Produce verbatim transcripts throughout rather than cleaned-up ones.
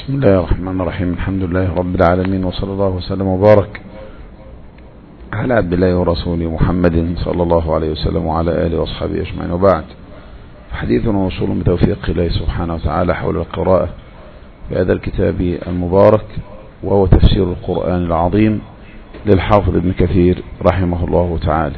بسم الله الرحمن الرحيم. الحمد لله رب العالمين، وصلى الله وسلم وبارك على عبد الله ورسوله محمد صلى الله عليه وسلم وعلى آله وأصحابه أجمعين، وبعد. حديثنا وصول بتوفيق الله سبحانه وتعالى حول القراءة في هذا الكتاب المبارك، وهو تفسير القرآن العظيم للحافظ ابن كثير رحمه الله تعالى.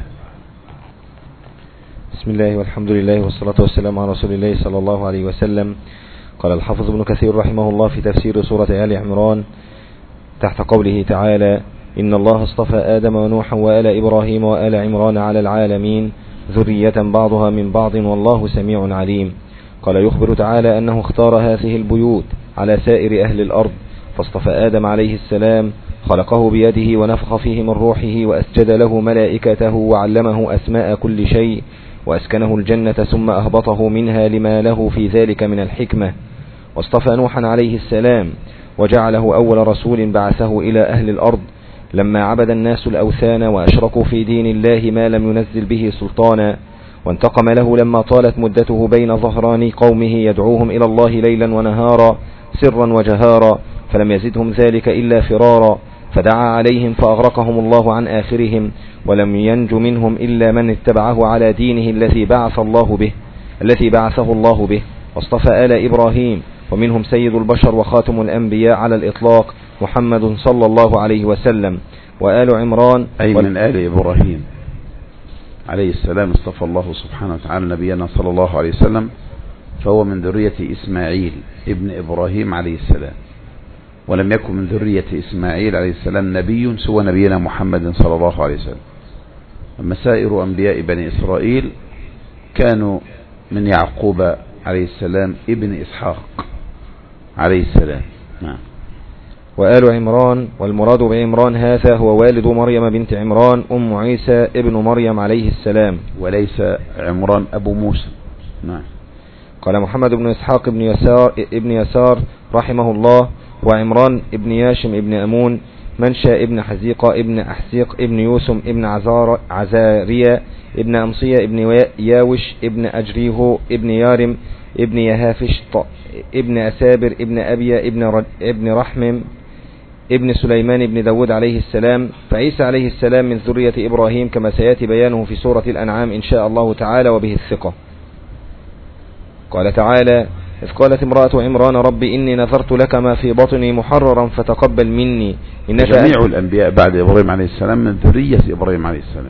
بسم الله والحمد لله والصلاة والسلام على رسول الله صلى الله عليه وسلم. قال الحافظ ابن كثير رحمه الله في تفسير سورة آل عمران تحت قوله تعالى: إن الله اصطفى آدم ونوحا وآل إبراهيم وآل عمران على العالمين ذرية بعضها من بعض والله سميع عليم. قال يخبر تعالى أنه اختار هذه البيوت على سائر أهل الأرض، فاصطفى آدم عليه السلام، خلقه بيده ونفخ فيه من روحه وأسجد له ملائكته وعلمه أسماء كل شيء، وأسكنه الجنة ثم أهبطه منها لما له في ذلك من الحكمة. واصطفى نوحا عليه السلام وجعله أول رسول بعثه إلى أهل الأرض لما عبد الناس الأوثان وأشركوا في دين الله ما لم ينزل به سلطانا، وانتقم له لما طالت مدته بين ظهران قومه يدعوهم إلى الله ليلا ونهارا سرا وجهارا، فلم يزدهم ذلك إلا فرارا، فدعا عليهم فأغرقهم الله عن آخرهم، ولم ينج منهم إلا من اتبعه على دينه الذي بعث الله به الذي بعثه الله به. واصطفى آل إبراهيم، ومنهم سيد البشر وخاتم الأنبياء على الإطلاق محمد صلى الله عليه وسلم. وآل عمران أي من آل إبراهيم عليه السلام اصطفى الله سبحانه وتعالى نبينا صلى الله عليه وسلم، فهو من ذرية إسماعيل ابن إبراهيم عليه السلام، ولم يكن من ذرية إسماعيل عليه السلام نبي سوى نبينا محمد صلى الله عليه وسلم. أما سائر أنبياء بني إسرائيل كانوا من يعقوب عليه السلام ابن إسحاق عليه السلام. نعم. وآل عمران، والمراد بعمران هذا هو والد مريم بنت عمران أم عيسى ابن مريم عليه السلام، وليس عمران أبو موسى. نعم. قال محمد بن إسحاق ابن يسار, ابن يسار رحمه الله: وعمران ابن ياشم ابن أمون، منشى ابن حزيقة ابن أحسيق ابن يوسم ابن عزار عزارية ابن أمصية ابن ياوش ابن أجريه ابن يارم ابن يهافش ابن أسابر ابن أبيا ابن, ابن رحم ابن سليمان ابن داود عليه السلام. فعيسى عليه السلام من ذرية إبراهيم كما سيأتي بيانه في سورة الأنعام إن شاء الله تعالى، وبه الثقة. قال تعالى: إذ قالت امرأة عمران رب إني نذرت لك ما في بطني محررا فتقبل مني إنك جميع الأنبياء بعد إبراهيم عليه السلام من ذرية إبراهيم عليه السلام،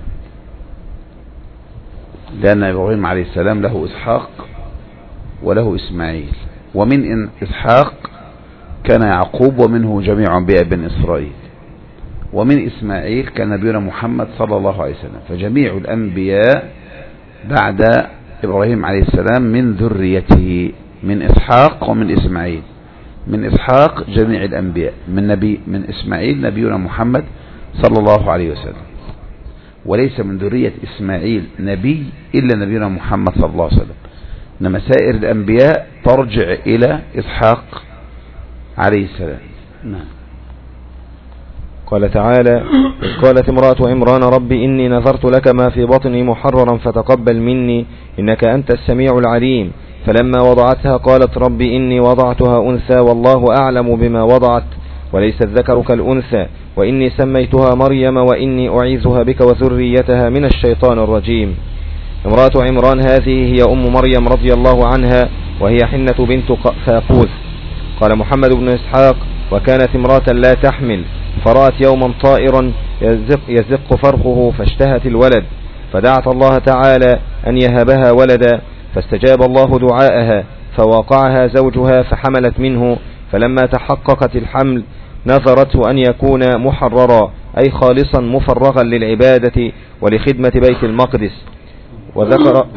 لأن إبراهيم عليه السلام له إسحاق وله إسماعيل، ومن إن إسحاق كان يعقوب ومنه جميع أنبياء بن إسرائيل، ومن إسماعيل كان نبينا محمد صلى الله عليه وسلم. فجميع الأنبياء بعد إبراهيم عليه السلام من ذريته، من إسحاق ومن إسماعيل. من إسحاق جميع الأنبياء، من نبي من إسماعيل نبينا محمد صلى الله عليه وسلم، وليس من ذرية إسماعيل نبي إلا نبينا محمد صلى الله عليه وسلم، إنما سائر الأنبياء ترجع إلى إسحاق عليه السلام. نعم. قال تعالى: إذ قالت امرأة عمران رب إني نذرت لك ما في بطني محررا فتقبل مني إنك أنت السميع العليم. فلما وضعتها قالت رب إني وضعتها أنثى والله أعلم بما وضعت وليس الذكر كالأنثى وإني سميتها مريم وإني أعيذها بك وذريتها من الشيطان الرجيم. امرأة عمران هذه هي أم مريم رضي الله عنها، وهي حنة بنت فاقوس. قال محمد بن إسحاق: وكانت امرأة لا تحمل، فرأت يوما طائرا يزق, يزق فرخه فاشتهت الولد، فدعت الله تعالى أن يهبها ولدا، فاستجاب الله دعاءها فواقعها زوجها فحملت منه، فلما تحققت الحمل نظرته أن يكون محررا أي خالصا مفرغا للعبادة ولخدمة بيت المقدس. وذكر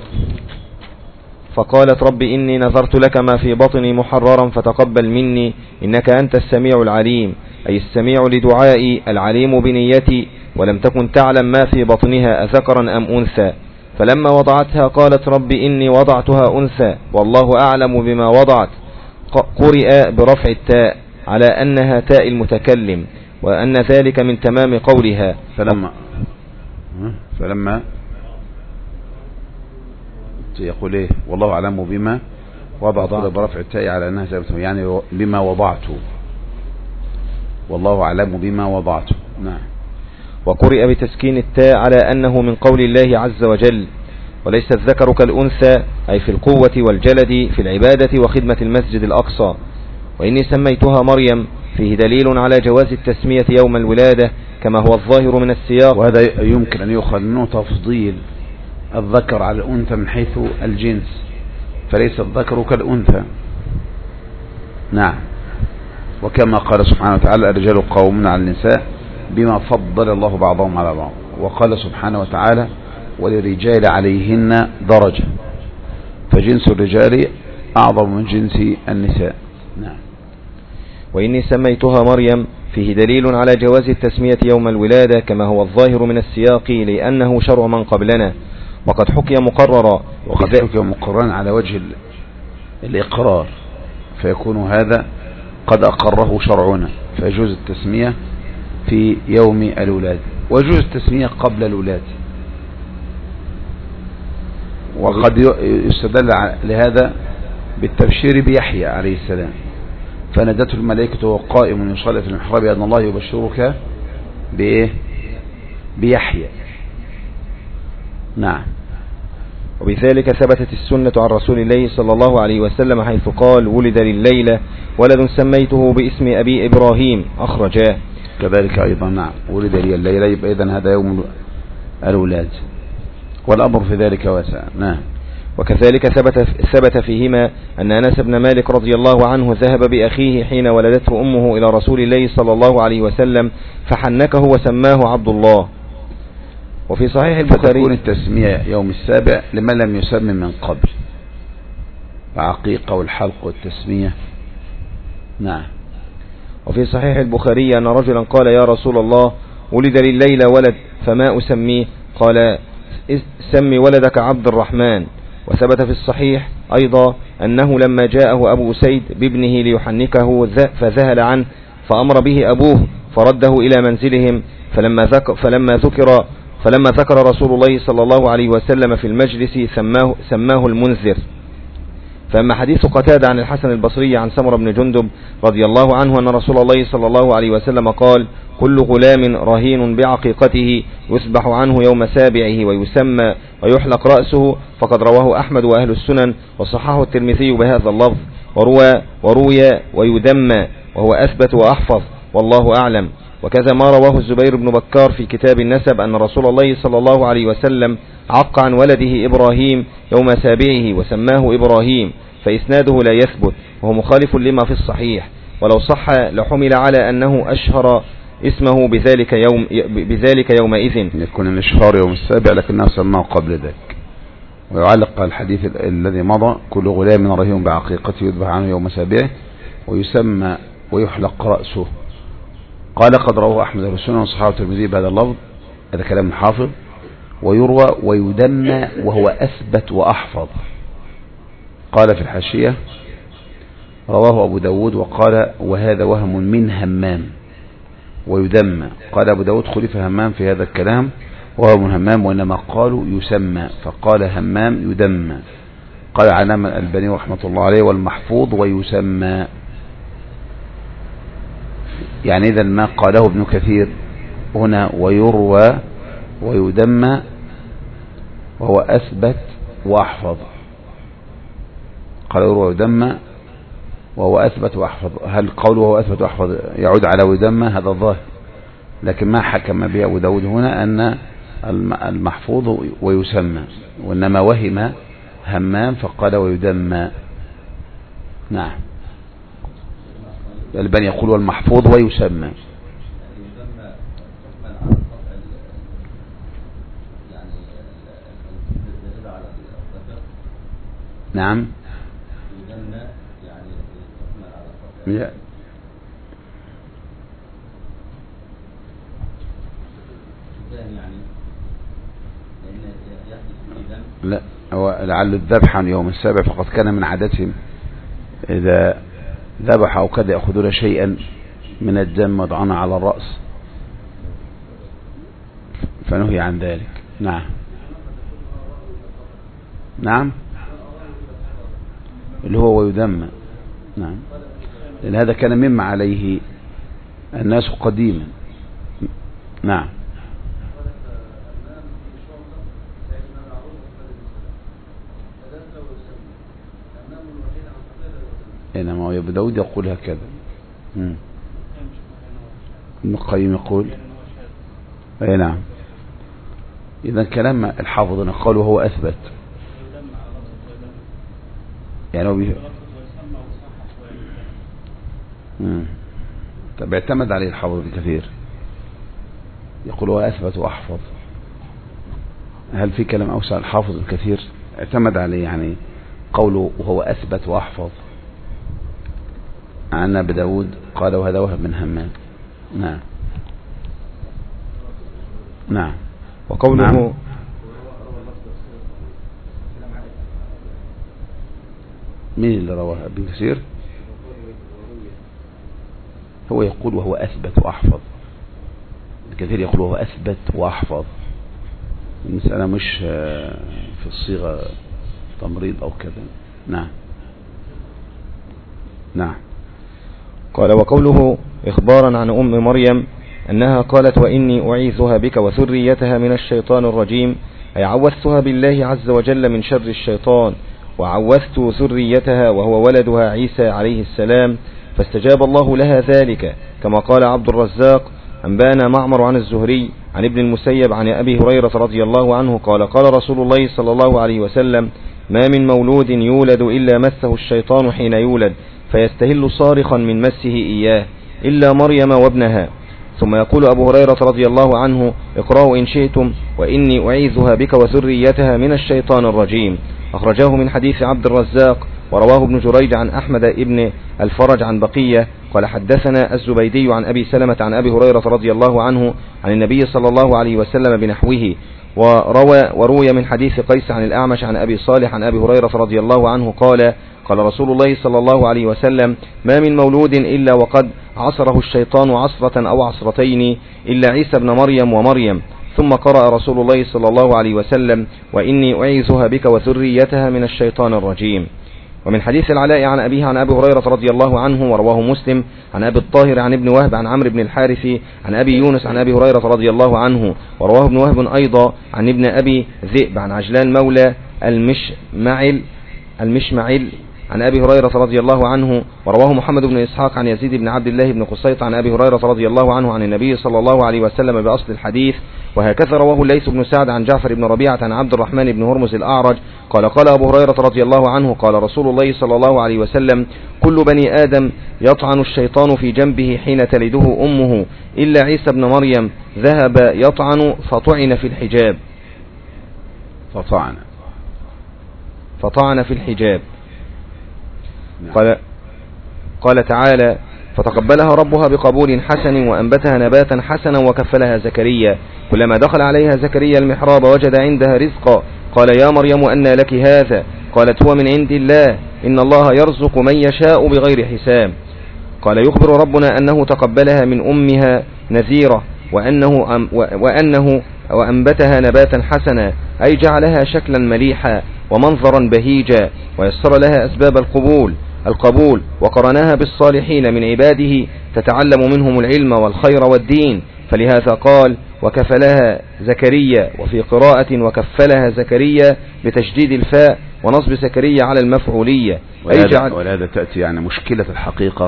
فقالت رب إني نذرت لك ما في بطني محررا فتقبل مني إنك أنت السميع العليم، أي السميع لدعائي العليم بنيتي، ولم تكن تعلم ما في بطنها أذكرا أم أنثى. فلما وضعتها قالت رب إني وضعتها أنثى والله أعلم بما وضعت، قرئ برفع التاء على أنها تاء المتكلم، وأن ذلك من تمام قولها. فلما فلما يقول إيه؟ والله أعلم بما وضعت برفع التاء على أنها زي يعني بما وضعته، والله أعلم بما وضعته. نعم. وقرئ بتسكين التاء على أنه من قول الله عز وجل: وليس الذكر كالأنثى، أي في القوة والجلد في العبادة وخدمة المسجد الأقصى. وإني سميتها مريم فيه دليل على جواز التسمية يوم الولادة كما هو الظاهر من السياق. وهذا يمكن أن يؤخذ منه تفضيل الذكر على الأنثى من حيث الجنس، فليس الذكر كالأنثى. نعم. وكما قال سبحانه وتعالى: الرجال قوامون على النساء بما فضل الله بعضهم على بعض. وقال سبحانه وتعالى: وللرجال عليهن درجة، فجنس الرجال أعظم من جنس النساء. نعم. وإني سميتها مريم فيه دليل على جواز التسمية يوم الولادة كما هو الظاهر من السياق، لأنه شرع من قبلنا، وقد حكي مقررا وقد حكي مقررا على وجه الإقرار، فيكون هذا قد أقره شرعنا، فيجوز التسمية في يوم الولادة، ويجوز التسمية قبل الولادة. وقد يستدل لهذا بالتبشير بيحيى عليه السلام، فنادته الملائكة وهو قائم يصلي في المحراب أن الله يبشرك بإيه؟ بيحيى. نعم. وبذلك ثبتت السنة عن رسول الله صلى الله عليه وسلم حيث قال: ولد لليلة ولد سميته باسم أبي إبراهيم، أخرجاه. كذلك أيضا. نعم. ولد لي الليلة، يبقى إذن هذا يوم الولاد، والأمر في ذلك واسع. نعم. وكذلك ثبت, ثبت فيهما أن أنس بن مالك رضي الله عنه ذهب بأخيه حين ولدته أمه إلى رسول الله صلى الله عليه وسلم فحنكه وسماه عبد الله. وفي صحيح البخاري فتكون التسمية يوم السابع لمن لم يسمي من قبل، العقيقة والحلق والتسمية. نعم. وفي صحيح البخاري أن رجلا قال: يا رسول الله، ولد لليلة ولد فما أسميه؟ قال: سمي ولدك عبد الرحمن. وثبت في الصحيح أيضا أنه لما جاءه أبو سيد بابنه ليحنكه فذهل عنه، فأمر به أبوه فرده إلى منزلهم، فلما ذكر, فلما ذكر فلما ذكر رسول الله صلى الله عليه وسلم في المجلس سماه, سماه المنذر. فأما حديث قتادة عن الحسن البصري عن سمر بن جندب رضي الله عنه أن رسول الله صلى الله عليه وسلم قال: كل غلام رهين بعقيقته يسبح عنه يوم سابعه ويسمى ويحلق رأسه، فقد رواه أحمد وأهل السنن وصححه الترمذي بهذا اللفظ، وروى وروي ويدمى، وهو أثبت وأحفظ، والله أعلم. وكذا ما رواه الزبير بن بكار في كتاب النسب أن رسول الله صلى الله عليه وسلم عق عن ولده إبراهيم يوم سابعه وسماه إبراهيم، فإسناده لا يثبت وهو مخالف لما في الصحيح، ولو صح لحمل على أنه أشهر اسمه بذلك يوم بذلك يومئذ، يكون الإشهار يوم السابع لكنه سماه قبل ذلك. ويعلق الحديث الذي مضى: كل غلام رهين بعقيقته يذبح عنه يوم سابعه ويسمى ويحلق رأسه. قال: قد رواه أحمد السنن وصححه الترمذي بهذا اللفظ، هذا كلام الحافظ. ويروى ويدمى وهو أثبت وأحفظ. قال في الحاشية: رواه أبو داود وقال: وهذا وهم من همام. ويدمى قال أبو داود: خلف همام في هذا الكلام، وهو من همام، وإنما قالوا يسمى، فقال همام يدمى. قال علامة الألباني رحمة الله عليه: والمحفوظ ويسمى. يعني إذا ما قاله ابن كثير هنا ويروى ويدمى وهو أثبت وأحفظ، قال يروى ويدمى وهو أثبت وأحفظ. هل قوله وهو أثبت وأحفظ يعود على ويدمى؟ هذا الظاهر، لكن ما حكم به أبو داود هنا أن المحفوظ ويسمى، وإنما وهم همام فقال ويدمى. نعم. الألباني يقول والمحفوظ ويسمى. نعم. لا، هو لعل الذبح عن يوم السابع، فقد كان من عادتهم إذا ذبح أو كاد يأخذون شيئا من الدم وضعنا على الرأس، فنهي عن ذلك. نعم. نعم. اللي هو ويدمى. نعم، لأن هذا كان مما عليه الناس قديما. نعم. إنما ابن داود يقول هكذا. ابن القيم يقول اي نعم. إذا كلام الحافظ قال وهو أثبت، يعني هو بي... طب اعتمد عليه الحافظ ابن كثير، يقول هو أثبت وأحفظ. هل في كلام أوسع الحافظ ابن كثير اعتمد عليه، يعني قوله وهو أثبت وأحفظ عن ابن داود قال وهذا وهب من همام. نعم نعم. وقوله نعم. مين اللي رواه ابن كثير؟ هو يقول وهو أثبت وأحفظ، ابن كثير يقول وهو أثبت وأحفظ. المسألة مش في الصيغة تمريض أو كذا. نعم نعم. قال وقوله إخبارا عن أم مريم أنها قالت وإني أعيذها بك وذريتها من الشيطان الرجيم، أي عوذتها بالله عز وجل من شر الشيطان، وعوذت ذريتها وهو ولدها عيسى عليه السلام، فاستجاب الله لها ذلك، كما قال عبد الرزاق أنبانا معمر عن الزهري عن ابن المسيب عن أبي هريرة رضي الله عنه قال قال رسول الله صلى الله عليه وسلم ما من مولود يولد إلا مسه الشيطان حين يولد فيستهل صارخا من مسه إياه إلا مريم وابنها. ثم يقول أبو هريرة رضي الله عنه اقرأوا إن شئتم وإني أعيذها بك وذريتها من الشيطان الرجيم. أخرجاه من حديث عبد الرزاق ورواه ابن جريج عن أحمد ابن الفرج عن بقية قال حدثنا الزبيدي عن أبي سلمة عن أبي هريرة رضي الله عنه عن النبي صلى الله عليه وسلم بنحوه. وروى وروي من حديث قيس عن الأعمش عن أبي صالح عن أبي هريرة رضي الله عنه قال قال رسول الله صلى الله عليه وسلم ما من مولود إلا وقد عصره الشيطان عصرة أو عصرتين إلا عيسى ابن مريم ومريم. ثم قرأ رسول الله صلى الله عليه وسلم وإني أعيذها بك وذريتها من الشيطان الرجيم. ومن حديث العلاء عن أبيه عن أبي هريرة رضي الله عنه ورواه مسلم عن أبي الطاهر عن ابن وهب عن عمرو بن الحارث عن أبي يونس عن أبي هريرة رضي الله عنه ورواه ابن وهب أيضا عن ابن أبي ذئب عن عجلان مولى المشمعل المشمعل عن أبي هريرة رضي الله عنه. ورواه محمد بن إسحاق عن يزيد بن عبد الله بن قصيط عن أبي هريرة رضي الله عنه عن النبي صلى الله عليه وسلم بأصل الحديث. وهكذا رواه الليث بن سعد عن جعفر بن ربيعة عن عبد الرحمن بن هرمز الأعرج قال قال أبو هريرة رضي الله عنه قال رسول الله صلى الله عليه وسلم كل بني آدم يطعن الشيطان في جنبه حين تلده أمه إلا عيسى بن مريم ذهب يطعن فطعن في الحجاب فطعن فطعن في الحجاب. قال, قال تعالى فتقبلها ربها بقبول حسن وأنبتها نباتا حسنا وكفلها زكريا كلما دخل عليها زكريا المحراب وجد عندها رزقا قال يا مريم أنى لك هذا قالت هو من عند الله إن الله يرزق من يشاء بغير حساب. قال يخبر ربنا أنه تقبلها من أمها نذيرة وأنه, أم وأنه وأنبتها نباتا حسنا أي جعلها شكلا مليحا ومنظرا بهيجا ويسر لها أسباب القبول القبول وقرناها بالصالحين من عباده تتعلم منهم العلم والخير والدين فلهذا قال وكفلها زكريا وفي قراءة وكفلها زكريا بتشديد الفاء ونصب زكريا على المفعولية. ولهذا تأتي يعني مشكلة الحقيقة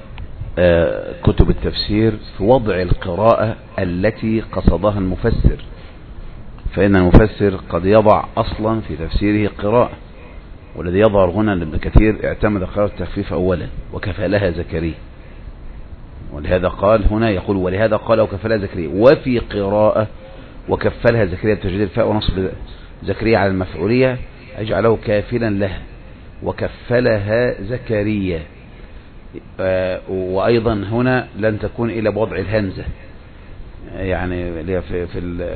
آه كتب التفسير في وضع القراءة التي قصدها المفسر، فإن المفسر قد يضع أصلا في تفسيره قراءة، والذي يظهر هنا لابن كثير اعتمد قراءة التخفيف أولا وكفلها زكريا، ولهذا قال هنا يقول ولهذا قال وكفلها زكريا وفي قراءة وكفلها زكريا بتشديد الفاء ونصب زكريا على المفعولية يجعله كافلا لها وكفلها زكريا. آه وأيضا هنا لن تكون إلا بوضع الهمزة، يعني في, في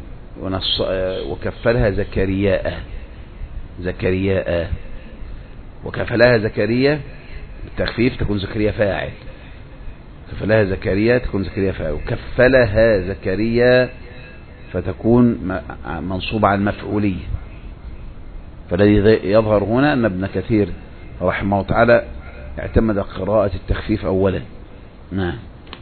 وكفلها زكرياء زكرياء وكفلها زكريا بالتخفيف تكون زكريا فاعل، كفلها زكريا تكون زكريا فاعل، وكفلها زكريا فتكون منصوبة على المفعولية. فالذي يظهر هنا أن ابن كثير رحمه الله تعالى اعتمد قراءة التخفيف أولا. نعم.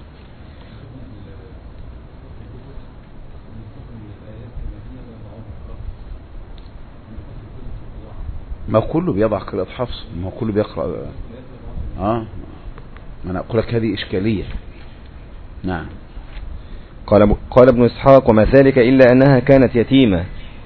ما كله بيضع قراءة حفص، ما كله بيقرأ. اه أنا أقول لك هذه إشكالية. نعم. قال قال ابن إسحاق: وما ذلك إلا أنها كانت يتيمة.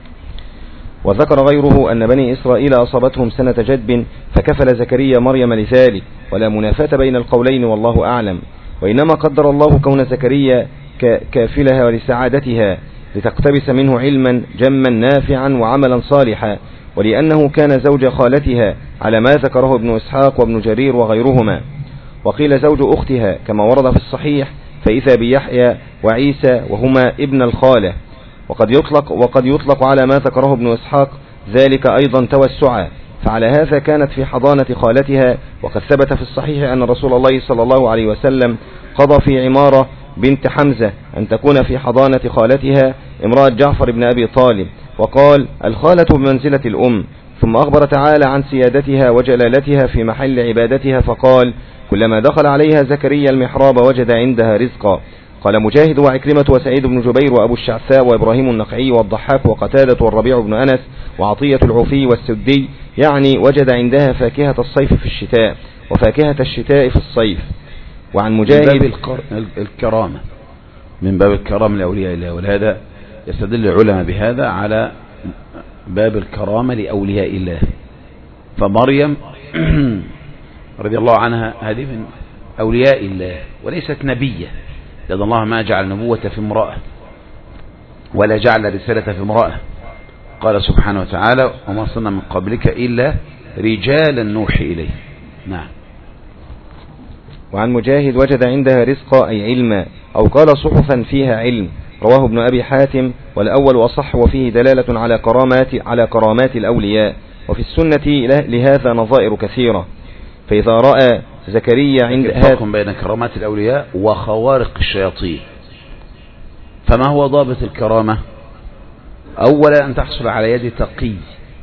وذكر غيره أن بني إسرائيل أصابتهم سنة جدب فكفل زكريا مريم لذلك، ولا منافاة بين القولين والله أعلم، وإنما قدر الله كون زكريا كافلها ولسعادتها لتقتبس منه علما جما نافعا وعملا صالحا، ولأنه كان زوج خالتها على ما ذكره ابن إسحاق وابن جرير وغيرهما. وقيل زوج أختها كما ورد في الصحيح، فإذا بيحيى وعيسى وهما ابن الخالة. وقد يطلق, وقد يطلق على ما ذكره ابن إسحاق ذلك أيضا توسعا، فعلى هذا كانت في حضانة خالتها. وقد ثبت في الصحيح أن رسول الله صلى الله عليه وسلم قضى في عمارة بنت حمزة أن تكون في حضانة خالتها امرأة جعفر بن أبي طالب، وقال: الخالة بمنزلة الأم. ثم أخبر تعالى عن سيادتها وجلالتها في محل عبادتها، فقال: كلما دخل عليها زكريا المحراب وجد عندها رزقا. قال مجاهد وعكرمة وسعيد بن جبير وأبو الشعثاء وإبراهيم النخعي والضحاك وقتادة والربيع بن أنس وعطية العوفي والسدي، يعني وجد عندها فاكهة الصيف في الشتاء وفاكهة الشتاء في الصيف. وعن مجاهد من باب الكرامة، من باب الكرامة لأولياء الله، ولهذا يستدل العلماء بهذا على باب الكرامة لأولياء الله. فمريم رضي الله عنها هذه من أولياء الله وليست نبية، لأن الله ما جعل نبوة في امرأة ولا جعل رسالة في امرأة. قال سبحانه وتعالى: وما أرسلنا من قبلك إلا رجالا نوحي إليه. نعم. وعن مجاهد وجد عندها رزقا أي علما، أو قال صحفا فيها علم. رواه ابن أبي حاتم، والأول أصح، وفيه دلالة على كرامات على كرامات الأولياء. وفي السنة لهذا نظائر كثيرة. فإذا رأى زكريا عند فرق بين كرامات الأولياء وخوارق الشياطين. فما هو ضابط الكرامة؟ أولا أن تحصل على يد تقي،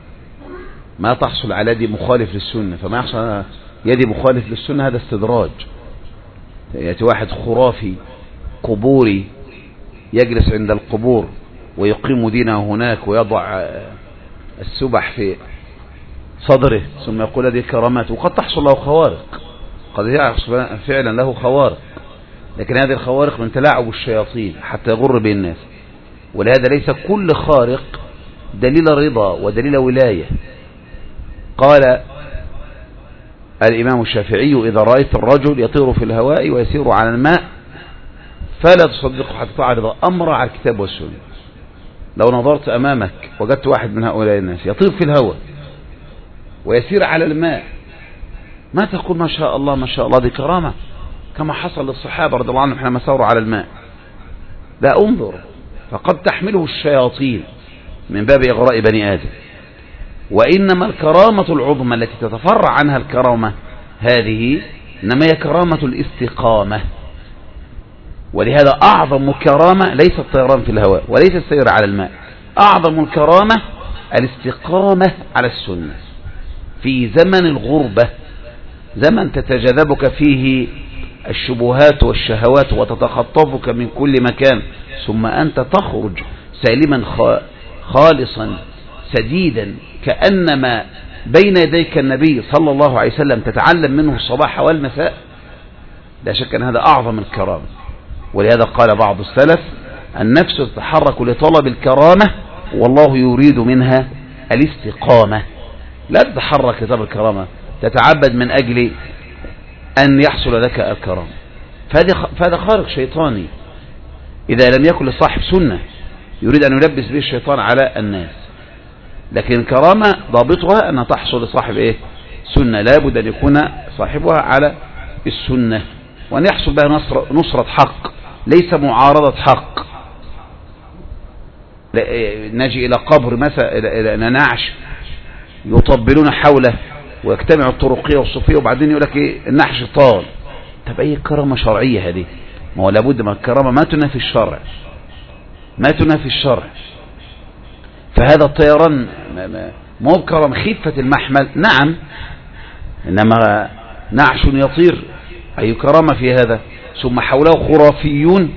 ما تحصل على يد مخالف للسنة. فما يحصل على يد مخالف للسنة هذا استدراج. يأتي واحد خرافي قبوري يجلس عند القبور ويقيم دينه هناك ويضع السبح في صدره ثم يقول هذه كرامات، وقد تحصل له خوارق، قد يحصل فعلا له خوارق، لكن هذه الخوارق من تلاعب الشياطين حتى يغر بين الناس. ولهذا ليس كل خارق دليل رضا ودليل ولاية. قال الإمام الشافعي: إذا رأيت الرجل يطير في الهواء ويسير على الماء فلا تصدقه حتى تعرض أمر على الكتاب والسنة. لو نظرت أمامك وجدت واحد من هؤلاء الناس يطير في الهواء ويسير على الماء، ما تقول ما شاء الله ما شاء الله دي كرامة كما حصل للصحابة رضي الله عنهم حينما ساروا على الماء. لا، انظر، فقد تحمله الشياطين من باب إغراء بني آدم. وإنما الكرامة العظمى التي تتفرع عنها الكرامة هذه إنما هي كرامة الاستقامة. ولهذا أعظم كرامة ليس الطيران في الهواء وليس السير على الماء، أعظم الكرامة الاستقامة على السنة في زمن الغربة، زمن تتجاذبك فيه الشبهات والشهوات وتتخطفك من كل مكان، ثم أنت تخرج سالما خالصا سديدا كأنما بين يديك النبي صلى الله عليه وسلم تتعلم منه الصباح والمساء. لا شك أن هذا أعظم الكرامة. ولهذا قال بعض السلف: النفس تتحرك لطلب الكرامة والله يريد منها الاستقامة. لا تتحرك لطلب الكرامة، تتعبد من أجل أن يحصل لك الكرامة. فهذا خارق شيطاني إذا لم يكن لصاحب سنة يريد أن يلبس به الشيطان على الناس. لكن الكرامة ضابطها أن تحصل لصاحب إيه؟ سنة. لابد أن يكون صاحبها على السنة وأن يحصل بها نصر نصرة حق ليس معارضة حق. نجي إلى قبر مثلا، إلى نعش يطبلون حوله ويجتمع الطرقية والصوفية وبعدين يقول لك إيه؟ النحش طال. طب أي كرامة شرعية هذه؟ ما هو لابد من الكرامة ما تنافي الشرع، ما تنافي الشرع. فهذا الطيران ما هو كرم خفة المحمل، نعم إنما نعش يطير أي كرامة في هذا. ثم حوله خرافيون،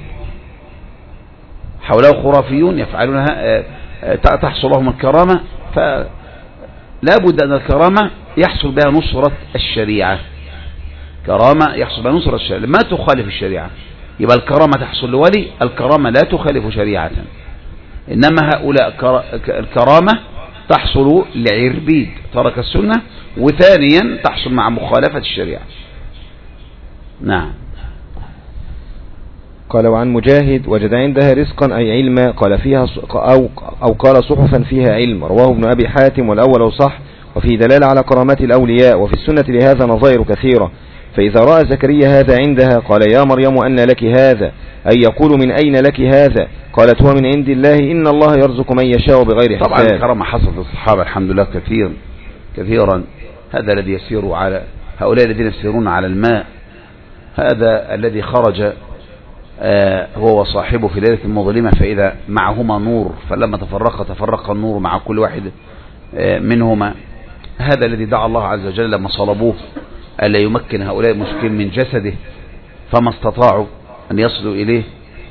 حوله خرافيون يفعلونها تحصل لهم الكرامة، فلا بد أن الكرامة يحصل بها نصرة الشريعة، كرامة يحصل بها نصرة الشريعة ما تخالف الشريعة. يبقى الكرامة تحصل لولي، الكرامة لا تخالف شريعة. إنما هؤلاء الكرامة تحصل لعربيد ترك السنة، وثانيا تحصل مع مخالفة الشريعة. نعم. قال وعن مجاهد وجد عندها رزقا أي علما، قال فيها أو, أو قال صحفا فيها علم، رواه ابن أبي حاتم والأول صح، وفي دلالة على كرامات الأولياء، وفي السنة لهذا نظائر كثيرة. فإذا رأى زكريا هذا عندها قال يا مريم أن لك هذا، أي يقول من أين لك هذا؟ قالت هو من عند الله إن الله يرزق من يشاء بغير حساب. طبعا الكرامة حصلت للصحابة الحمد لله كثيرا كثيرا. هذا الذي يسير على هؤلاء الذين يسيرون على الماء، هذا الذي خرج آه هو وصاحبه في ليلة مظلمة فإذا معهما نور، فلما تفرق تفرق النور مع كل واحد آه منهما. هذا الذي دعا الله عز وجل لما صلبوه ألا يمكن هؤلاء المشركين من جسده فما استطاعوا أن يصلوا إليه.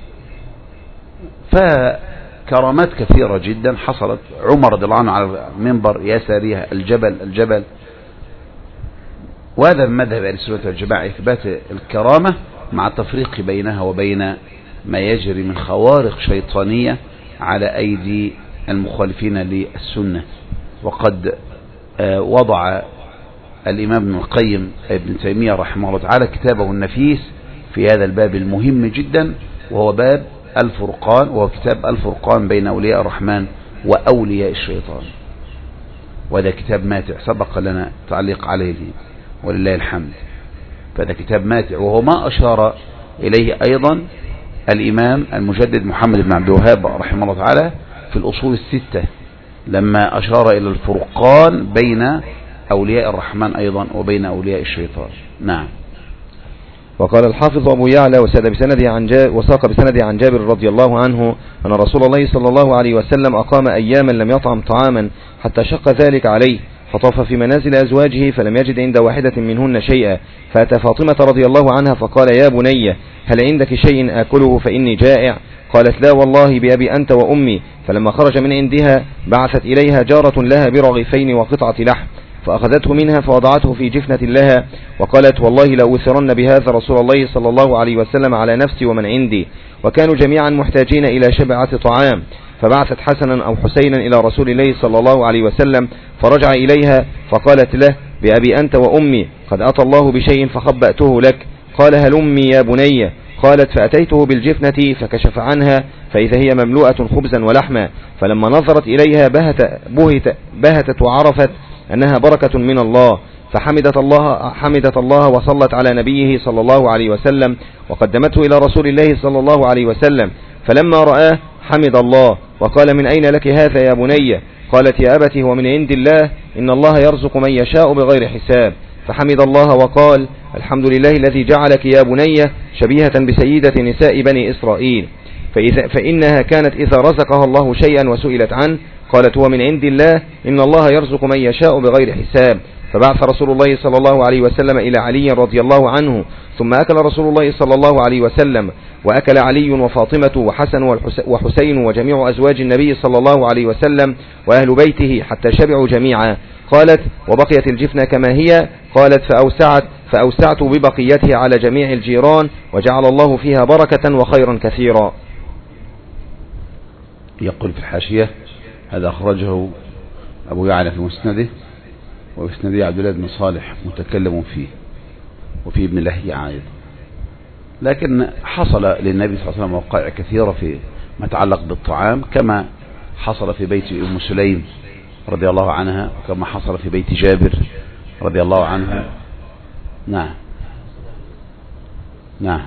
فكرامات كثيرة جدا حصلت. عمر رضي الله عنه على المنبر يا ساريها الجبل الجبل. وهذا من مذهب أهل السنة والجماعة إثبات الكرامة مع التفريق بينها وبين ما يجري من خوارق شيطانية على أيدي المخالفين للسنة. وقد وضع الإمام ابن القيم ابن تيمية رحمه الله تعالى كتابه النفيس في هذا الباب المهم جدا، وهو باب الفرقان، وهو كتاب الفرقان بين أولياء الرحمن وأولياء الشيطان. وهذا كتاب ماتع سبق لنا تعليق عليه ولله الحمد. فهذا كتاب ماتع، وهو ما أشار إليه أيضا الإمام المجدد محمد بن عبد الوهاب رحمه الله تعالى في الأصول الستة، لما أشار إلى الفرقان بين أولياء الرحمن أيضا وبين أولياء الشيطان. نعم. وقال الحافظ أبو يعلى وساد بسنده عن جابر وساق بسنده عن جابر رضي الله عنه أن رسول الله صلى الله عليه وسلم أقام أياما لم يطعم طعاما حتى شق ذلك عليه، فطاف في منازل أزواجه فلم يجد عند واحدة منهن شيئا، فأتى فاطمة رضي الله عنها فقال يا بني هل عندك شيء آكله فإني جائع؟ قالت لا والله بأبي أنت وأمي. فلما خرج من عندها بعثت إليها جارة لها برغيفين وقطعة لحم، فأخذته منها فوضعته في جفنة لها، وقالت والله لأوثرن بهذا رسول الله صلى الله عليه وسلم على نفسي ومن عندي. وكانوا جميعا محتاجين إلى شبعة طعام، فبعثت حسنا أو حسينا إلى رسول الله صلى الله عليه وسلم، فرجع إليها فقالت له بأبي أنت وأمي قد أتى الله بشيء فخبأته لك. قال هلمي يا بني. قالت فأتيته بالجفنة فكشف عنها فإذا هي مملوءة خبزا ولحما، فلما نظرت إليها بهت بهت بهتت وعرفت أنها بركة من الله، فحمدت الله حمدت الله وصلت على نبيه صلى الله عليه وسلم، وقدمته إلى رسول الله صلى الله عليه وسلم، فلما رآه حمد الله وقال من أين لك هذا يا بني؟ قالت يا أبتي هو من عند الله إن الله يرزق من يشاء بغير حساب. فحمد الله وقال الحمد لله الذي جعلك يا بني شبيهة بسيدة نساء بني إسرائيل، فإذا فإنها كانت إذا رزقها الله شيئا وسئلت عنه قالت هو من عند الله إن الله يرزق من يشاء بغير حساب. فبعث رسول الله صلى الله عليه وسلم إلى علي رضي الله عنه، ثم أكل رسول الله صلى الله عليه وسلم، وأكل علي وفاطمة وحسن وحسين وجميع أزواج النبي صلى الله عليه وسلم وأهل بيته حتى شبعوا جميعا. قالت وبقيت الجفنة كما هي. قالت فأوسعت فأوسعت ببقيتها على جميع الجيران، وجعل الله فيها بركة وخيرا كثيرا. يقول في الحاشية هذا أخرجه أبو يعلى في مسنده، وفي مسنده عبد الله بن صالح متكلم فيه، وفي ابن لهيعة أيضا. لكن حصل للنبي صلى الله عليه وسلم وقائع كثيرة في ما يتعلق بالطعام، كما حصل في بيت أم سليم رضي الله عنها، وكما حصل في بيت جابر رضي الله عنه. نعم نعم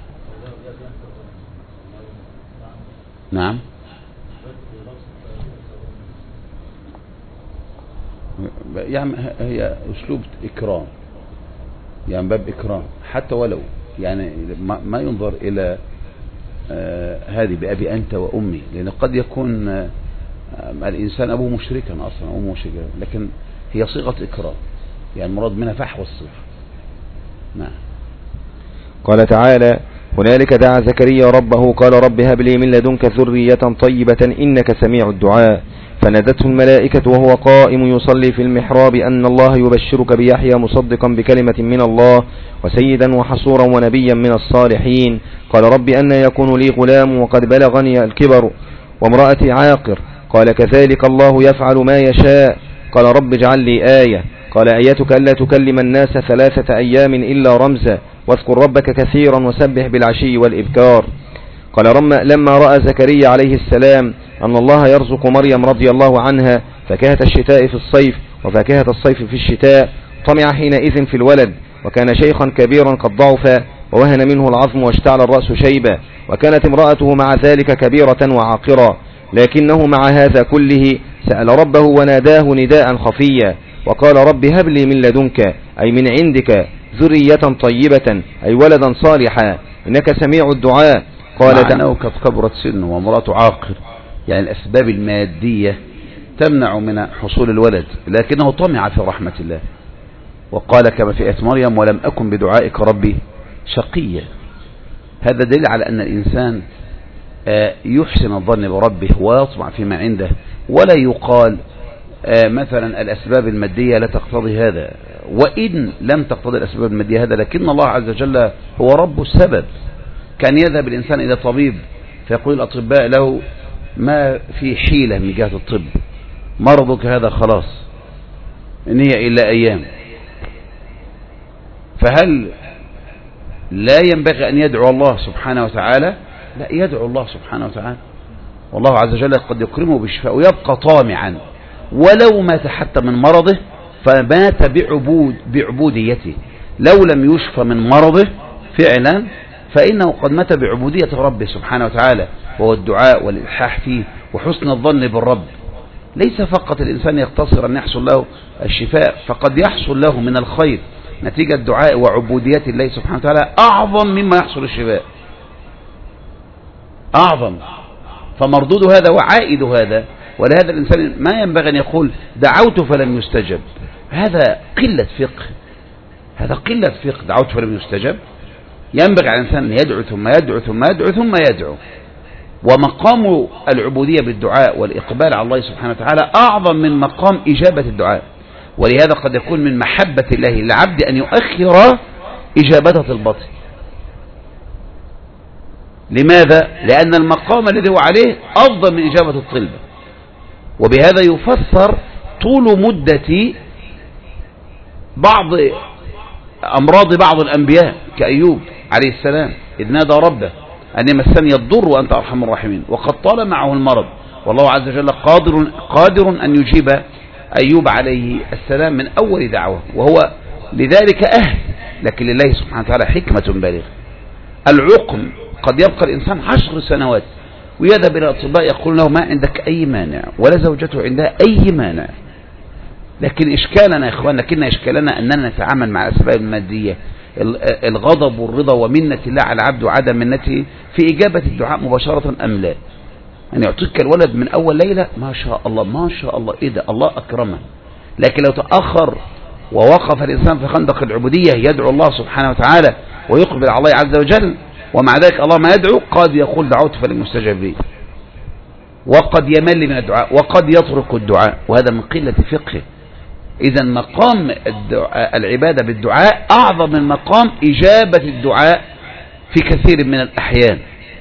نعم يعني هي أسلوب إكرام، يعني باب إكرام حتى ولو يعني ما ينظر إلى آه هذه بأبي أنت وأمي، لأن قد يكون آه الإنسان أبوه مشركا أصلا أو مشركا، لكن هي صيغة إكرام. يعني المراد منها فحوى الصفة. نعم. قال تعالى: هنالك دعا زكريا ربه قال رب هب لي من لدنك ذرية طيبة إنك سميع الدعاء. فنادته الملائكة وهو قائم يصلي في المحراب أن الله يبشرك بيحيى مصدقا بكلمة من الله وسيدا وحصورا ونبيا من الصالحين. قال رب أن يكون لي غلام وقد بلغني الكبر وامرأتي عاقر. قال كذلك الله يفعل ما يشاء. قال رب اجعل لي آية. قال آيتك ألا تكلم الناس ثلاثة أيام إلا رمزا واذكر ربك كثيرا وسبح بالعشي والإبكار. قال لما رأى زكريا عليه السلام أن الله يرزق مريم رضي الله عنها فاكهة الشتاء في الصيف وفاكهة الصيف في الشتاء طمع حينئذ في الولد، وكان شيخا كبيرا قد ضعف ووهن منه العظم واشتعل الرأس شيبا، وكانت امرأته مع ذلك كبيرة وعاقرا، لكنه مع هذا كله سأل ربه وناداه نداء خفيا وقال رب هب لي من لدنك أي من عندك ذرية طيبة أي ولدا صالحا إنك سميع الدعاء. قال مع أنه قد كبرت سنه وامرأته عاقر، يعني الأسباب المادية تمنع من حصول الولد، لكنه طمع في رحمة الله وقال كما في آية مريم ولم أكن بدعائك ربي شقيا. هذا دليل على أن الإنسان يحسن الظن بربه ويطمع فيما عنده، ولا يقال مثلا الأسباب المادية لا تقتضي هذا، وإن لم تقتضي الأسباب المادية هذا لكن الله عز وجل هو رب السبب. كان يذهب الإنسان إلى طبيب فيقول الأطباء له ما في حيلة من جهة الطب، مرضك هذا خلاص إن هي إلا أيام. فهل لا ينبغي أن يدعو الله سبحانه وتعالى؟ لا، يدعو الله سبحانه وتعالى، والله عز وجل قد يكرمه بالشفاء ويبقى طامعا ولو مات حتى من مرضه، فمات بعبود بعبوديته. لو لم يشفى من مرضه فعلا فإنه قد مات بعبودية ربه سبحانه وتعالى، وهو الدعاء والإلحاح فيه وحسن الظن بالرب. ليس فقط الإنسان يقتصر أن يحصل له الشفاء، فقد يحصل له من الخير نتيجة دعاء وعبودية الله سبحانه وتعالى أعظم مما يحصل الشفاء، أعظم. فمردود هذا وعائد هذا. ولهذا الإنسان ما ينبغي أن يقول دعوت فلم يستجب، هذا قلة فقه، هذا قلة فقه. دعوت فلم يستجب، ينبغي على الإنسان أن يدعو ثم يدعو ثم يدعو ثم يدعو. ومقام العبودية بالدعاء والإقبال على الله سبحانه وتعالى أعظم من مقام إجابة الدعاء. ولهذا قد يكون من محبة الله للعبد أن يؤخر إجابته الباطل. لماذا؟ لأن المقام الذي هو عليه أفضل من إجابة الطلبة. وبهذا يفسر طول مدة بعض أمراض بعض الأنبياء كأيوب عليه السلام إذ نادى ربه أن مسني الضر وأنت أرحم الراحمين، وقد طال معه المرض، والله عز وجل قادر, قادر أن يجيب أيوب عليه السلام من أول دعوة، وهو لذلك أهل. لكن لله سبحانه وتعالى حكمة بالغة. العقم قد يبقى الإنسان عشر سنوات ويذهب إلى الأطباء يقول له ما عندك أي مانع، ولا زوجته عندها أي مانع. لكن إشكالنا يا إخوان، لكن إشكالنا أننا نتعامل مع الأسباب المادية، الغضب والرضا ومنة الله على العبد وعدم منته في إجابة الدعاء مباشرة أم لا. أن يعطيك الولد من أول ليلة ما شاء الله ما شاء الله إيه ده الله أكرمه. لكن لو تأخر ووقف الإنسان في خندق العبودية يدعو الله سبحانه وتعالى ويقبل على الله عز وجل، ومع ذلك الله ما يدعو، قد يقول دعوت فلم يستجب لي، وقد يمل من الدعاء، وقد يترك الدعاء، وهذا من قلة فقهه. إذا مقام العبادة بالدعاء أعظم من مقام إجابة الدعاء في كثير من الأحيان.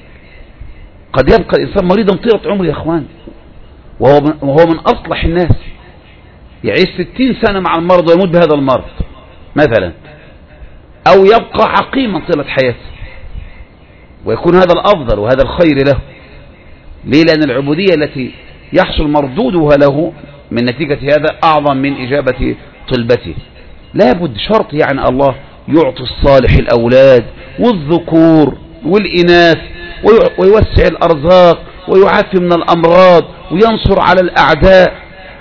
قد يبقى الإنسان مريضا طيلة عمره يا أخوان، وهو من, وهو من أصلح الناس، يعيش ستين سنة مع المرض ويموت بهذا المرض مثلا، أو يبقى عقيما طيلة حياته ويكون هذا الأفضل وهذا الخير له. ليه؟ لأن العبودية التي يحصل مردودها له من نتيجة هذا أعظم من إجابة طلبته. لابد شرط يعني الله يعطي الصالح الأولاد والذكور والإناث ويوسع الأرزاق ويعافي من الأمراض وينصر على الأعداء،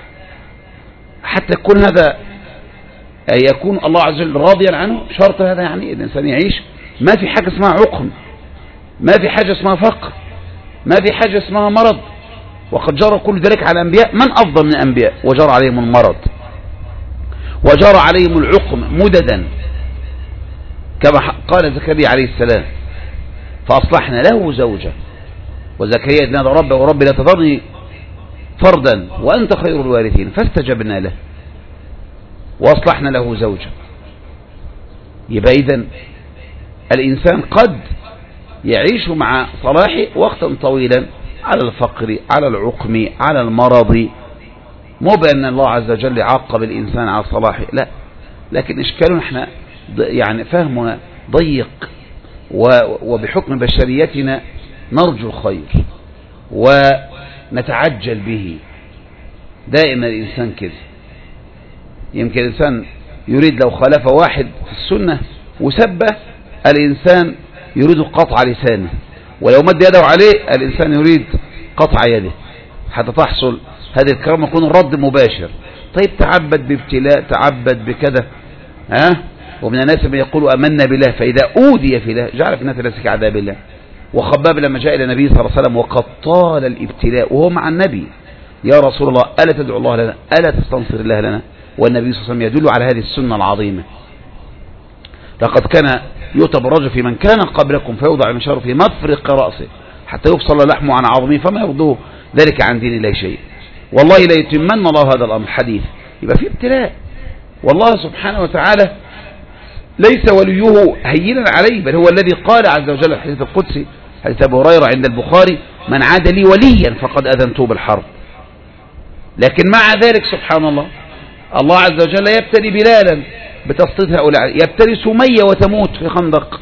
حتى يكون هذا يكون الله عز وجل راضيا عنه. شرط هذا يعني الإنسان يعيش ما في حاجة اسمها عقم، ما في حاجة اسمها فقر، ما في حاجة اسمها مرض. وقد جرى كل ذلك على الأنبياء، من أفضل من الأنبياء وجرى عليهم المرض. وجرى عليهم العقم مددا كما قال زكريا عليه السلام، فأصلحنا له زوجة. وزكريا نادى ربه ورب لا تذرني فردا وأنت خير الوارثين، فاستجبنا له وأصلحنا له زوجة. يبقى إذن الإنسان قد يعيش مع صلاحه وقتا طويلا على الفقر، على العقم، على المرض، مو بأن الله عز وجل عاقب الإنسان على صلاحه، لا، لكن إشكالنا احنا يعني فهمنا ضيق، وبحكم بشريتنا نرجو الخير ونتعجل به. دائما الإنسان كده، يمكن الإنسان يريد لو خالف واحد في السنة وسبه الإنسان يريد قطع لسانه، ولو مد يده عليه الإنسان يريد قطع يده حتى تحصل هذه الكرامة، يكون الرد مباشر. طيب تعبد بابتلاء، تعبد بكذا، ها؟ ومن الناس من يقول أمنا بالله فإذا أوذي في الله جعل في الناس الناس كعذاب الله. وخباب لما جاء إلى النبي صلى الله عليه وسلم وقد طال الابتلاء وهو مع النبي، يا رسول الله ألا تدعو الله لنا، ألا تستنصر الله لنا؟ والنبي صلى الله عليه وسلم يدل على هذه السنة العظيمة. لقد كان يؤتى الرجل في من كان قبلكم فيوضع المنشار في مفرق رأسه حتى يفصل لحمه عن عظمه فما يرضوه ذلك عن دين الله شيء. والله لا يتمن الله هذا الأمر حديث. يبقى في ابتلاء، والله سبحانه وتعالى ليس وليه هينا عليه، بل هو الذي قال عز وجل في الحديث القدسي حديث أبي هريرة عند البخاري: من عاد لي وليا فقد أذنته بالحرب. لكن مع ذلك سبحان الله الله عز وجل يبتلي بلالا بتسطيط هؤلاء، يبتلي سمية وتموت في خندق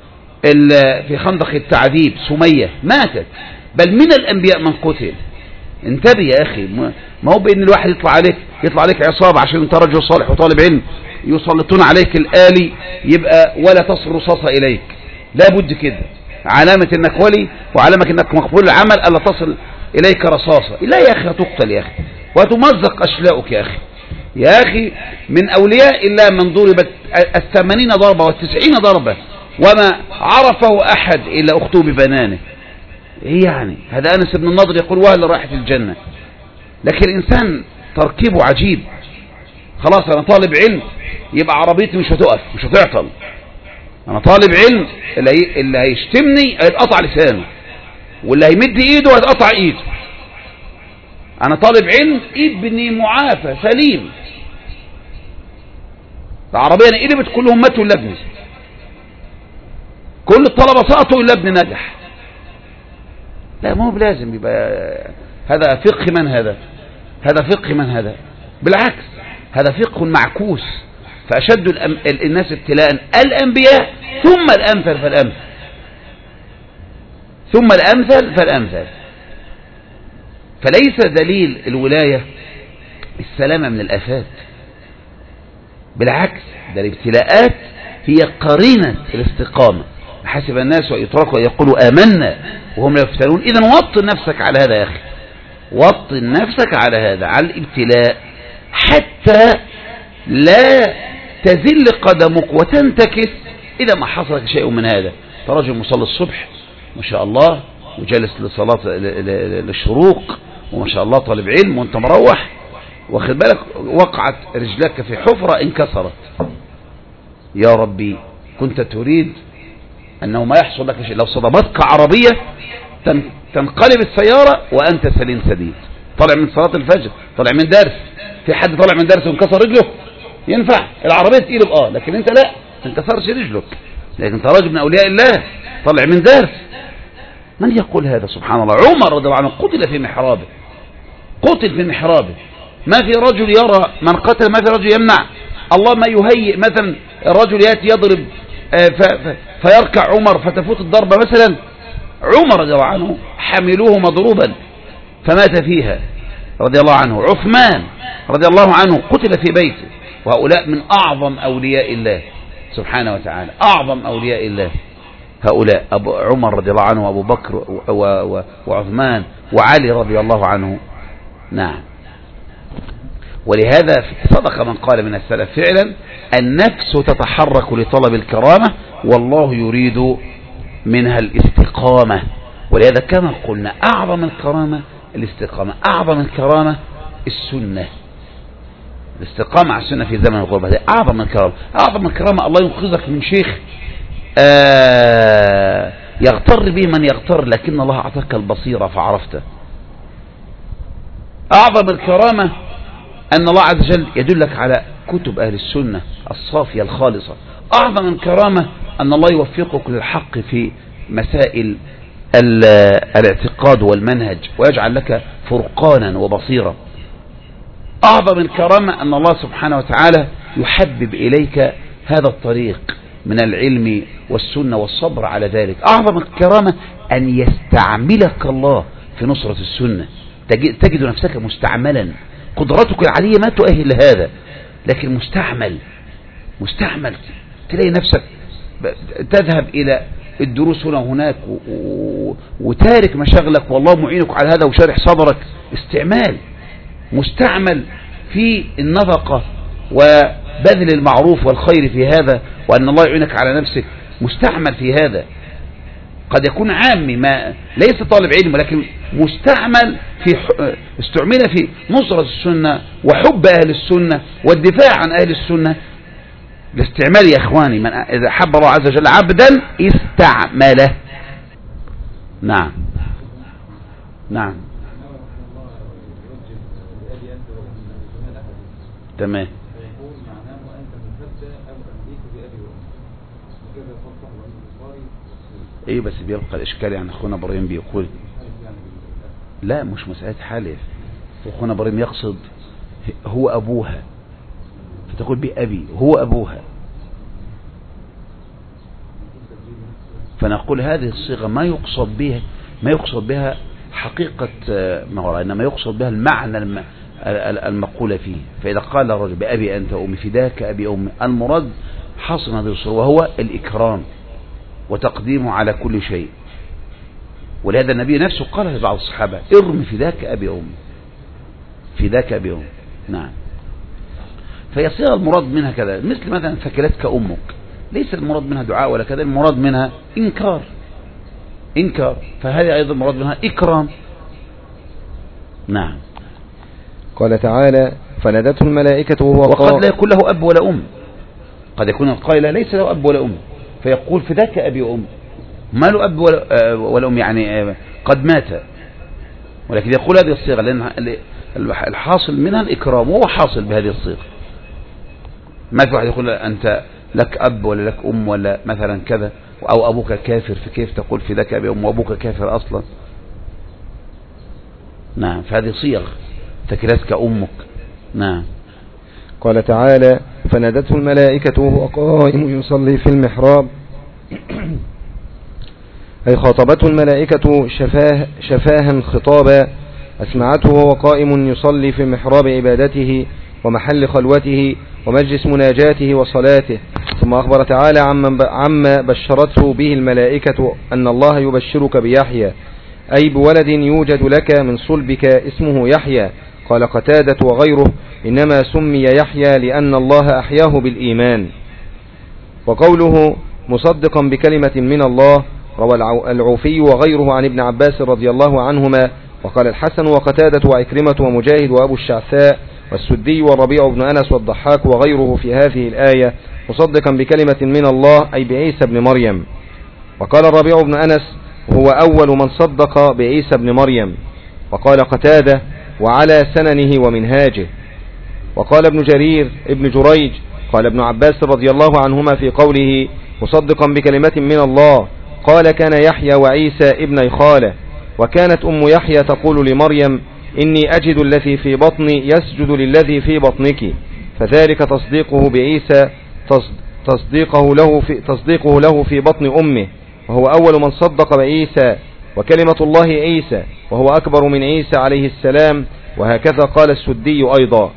في خندق التعذيب. سمية ماتت، بل من الأنبياء من قتل. انتبه يا أخي، ما هو بأن الواحد يطلع عليك يطلع عليك عصابة عشان انت رجل صالح وطالب علم يسلطون عليك الآلي يبقى ولا تصل رصاصة إليك. لا بد كده، علامة انك ولي وعلامة انك مقبول العمل ألا تصل إليك رصاصة. لا يا أخي، تقتل يا أخي وتمزق أشلاؤك يا أخي. يا أخي من أولياء الله من ضربت الثمانين ضربة والتسعين ضربة وما عرفه أحد إلا أخته ببنانه. إيه يعني؟ هذا أنس بن النضر يقول وهل راحت الجنة. لكن الإنسان تركيبه عجيب. خلاص أنا طالب علم يبقى عربيتي مش هتقف، مش هتعطل. أنا طالب علم اللي, اللي هيشتمني هيتقطع لسانه، واللي هيمد إيده هيتقطع إيده. أنا طالب علم ابني معافى سليم، العربية أنا قلبت كلهم ماتوا إلا ابني، كل الطلبة سقطوا إلا ابني نجح. لا ما هو بلازم يبقى هذا فقه من هذا هذا فقه من هذا بالعكس هذا فقه معكوس. فأشد الناس ابتلاء الأنبياء ثم الأمثل فالأمثل ثم الأمثل فالأمثل. فليس دليل الولاية السلامة من الآفات، بالعكس ده الابتلاءات هي قرينة الاستقامة. حسب الناس ويتركوا يقولوا آمنا وهم لا يفتنون. إذن وطن نفسك على هذا يا أخي، وطن نفسك على هذا، على الابتلاء، حتى لا تزل قدمك وتنتكس إذا ما حصلك شيء من هذا. فرجل مصلي الصبح ما شاء الله وجلس لصلاة للشروق وما شاء الله طالب علم، وانت مروح واخد بالك وقعت رجلك في حفرة انكسرت. يا ربي كنت تريد أنه ما يحصل لك شيء. لو صدمتك عربية تنقلب السيارة وأنت سليم سديد، طلع من صلاة الفجر، طلع من درس. في حد طلع من درس وانكسر رجله؟ ينفع العربية تقلب اه، لكن انت لا تنكسرش رجلك، لكن انت راجل من أولياء الله طلع من درس. من يقول هذا؟ سبحان الله. عمر رضي الله عنه قتل في محرابه، قتل في محرابه. ما في رجل يرى من قتل، ما في رجل يمنع. الله ما يهيئ مثلا الرجل يأتي يضرب فيركع عمر فتفوت الضربة مثلا. عمر رضي الله عنه حملوه مضروبا فمات فيها رضي الله عنه. عثمان رضي الله عنه قتل في بيته. وهؤلاء من أعظم أولياء الله سبحانه وتعالى، أعظم أولياء الله هؤلاء، أبو عمر رضي الله عنه وأبو بكر وعثمان وعلي رضي الله عنه. نعم. ولهذا صدق من قال من السلف فعلا النفس تتحرك لطلب الكرامة والله يريد منها الاستقامة. ولهذا كما قلنا أعظم الكرامة الاستقامة، أعظم الكرامة السنة. الاستقامة على السنة في زمن الغربة هذه أعظم الكرامة. أعظم الكرامة الله ينقذك من شيخ آه يغتر به من يغتر، لكن الله أعطاك البصيرة فعرفته. أعظم الكرامة أن الله عز وجل يدلك على كتب أهل السنة الصافية الخالصة. أعظم الكرامة أن الله يوفقك للحق في مسائل الاعتقاد والمنهج ويجعل لك فرقانا وبصيرا. أعظم الكرامة أن الله سبحانه وتعالى يحبب إليك هذا الطريق من العلم والسنة والصبر على ذلك. أعظم الكرامة أن يستعملك الله في نصرة السنة، تجد نفسك مستعملا، قدرتك العالية ما تؤهل لهذا، لكن مستعمل مستعمل تلاقي نفسك تذهب إلى الدروس هنا وهناك وتارك مشاغلك والله معينك على هذا وشارح صدرك. استعمال، مستعمل في النفقة وبذل المعروف والخير في هذا، وأن الله يعينك على نفسك. مستعمل في هذا، قد يكون عامي ما ليس طالب علم، ولكن مستعمل في استعمل في نصرة السنة وحب أهل السنة والدفاع عن أهل السنة. الاستعمال يا إخواني، من إذا حب الله عز وجل عبدا استعمله. نعم نعم تمام. ايه بس بيبقى الاشكال يعني اخونا ابراهيم بيقول لا مش مسألة حالف، اخونا ابراهيم يقصد هو ابوها، فتقول بأبي هو ابوها، فنقول هذه الصيغة ما يقصد بها ما يقصد بها حقيقة ما وراء، انما يقصد بها المعنى المقولة فيه. فإذا قال الرجل بأبي أنت أمي فداك أبي أمي، المراد حاصل هذه الصورة وهو الإكرام وتقديمه على كل شيء. ولهذا النبي نفسه قال لبعض الصحابة ارمي فداك أبي أمي، فداك أبي أمي. نعم. فهي صيغة المراد منها كذا، مثل مثلا ثكلتك أمك، ليس المراد منها دعاء ولا كذا، المراد منها إنكار إنكار فهذه أيضا المراد منها إكرام. نعم. قال تعالى فنادته الملائكة وهو وقد لا يكون له أب ولا أم، قد يكون القائل ليس له أب ولا أم فيقول فداك أبي وأم، ما له أب ولا, ولا أم يعني قد مات، ولكن يقول هذه الصيغة لأن الحاصل منها الإكرام وهو حاصل بهذه الصيغة. ما في واحد يقول أنت لك أب ولا لك أم ولا مثلا كذا، أو أبوك كافر فكيف تقول فداك أبي وأم وأبوك كافر أصلا. نعم. فهذه صيغ ثكلتك أمك. نعم. قال تعالى فنادته الملائكة وهو قائم يصلي في المحراب أي خاطبته الملائكة شفاه شفاها خطابا أسمعته وهو قائم يصلي في محراب عبادته ومحل خلوته ومجلس مناجاته وصلاته. ثم أخبر تعالى عما بشرته به الملائكة أن الله يبشرك بيحيى أي بولد يوجد لك من صلبك اسمه يحيى. قال قتادة وغيره إنما سمي يحيى لأن الله أحياه بالإيمان. وقوله مصدقا بكلمة من الله روى العوفي وغيره عن ابن عباس رضي الله عنهما. وقال الحسن وقتادة وعكرمة ومجاهد وأبو الشعثاء والسدي والربيع بن أنس والضحاك وغيره في هذه الآية مصدقا بكلمة من الله أي بعيسى بن مريم. وقال الربيع بن أنس هو أول من صدق بعيسى بن مريم. وقال قتادة وعلى سننه ومنهاجه. وقال ابن جرير ابن جريج قال ابن عباس رضي الله عنهما في قوله مصدقا بكلمة من الله قال كان يحيى وعيسى ابني خالة. وكانت أم يحيى تقول لمريم إني أجد الذي في بطني يسجد للذي في بطنك، فذلك تصديقه بعيسى تصديقه له في, تصديقه له في بطن أمه، وهو أول من صدق بعيسى. وكلمة الله عيسى وهو أكبر من عيسى عليه السلام. وهكذا قال السدي أيضا.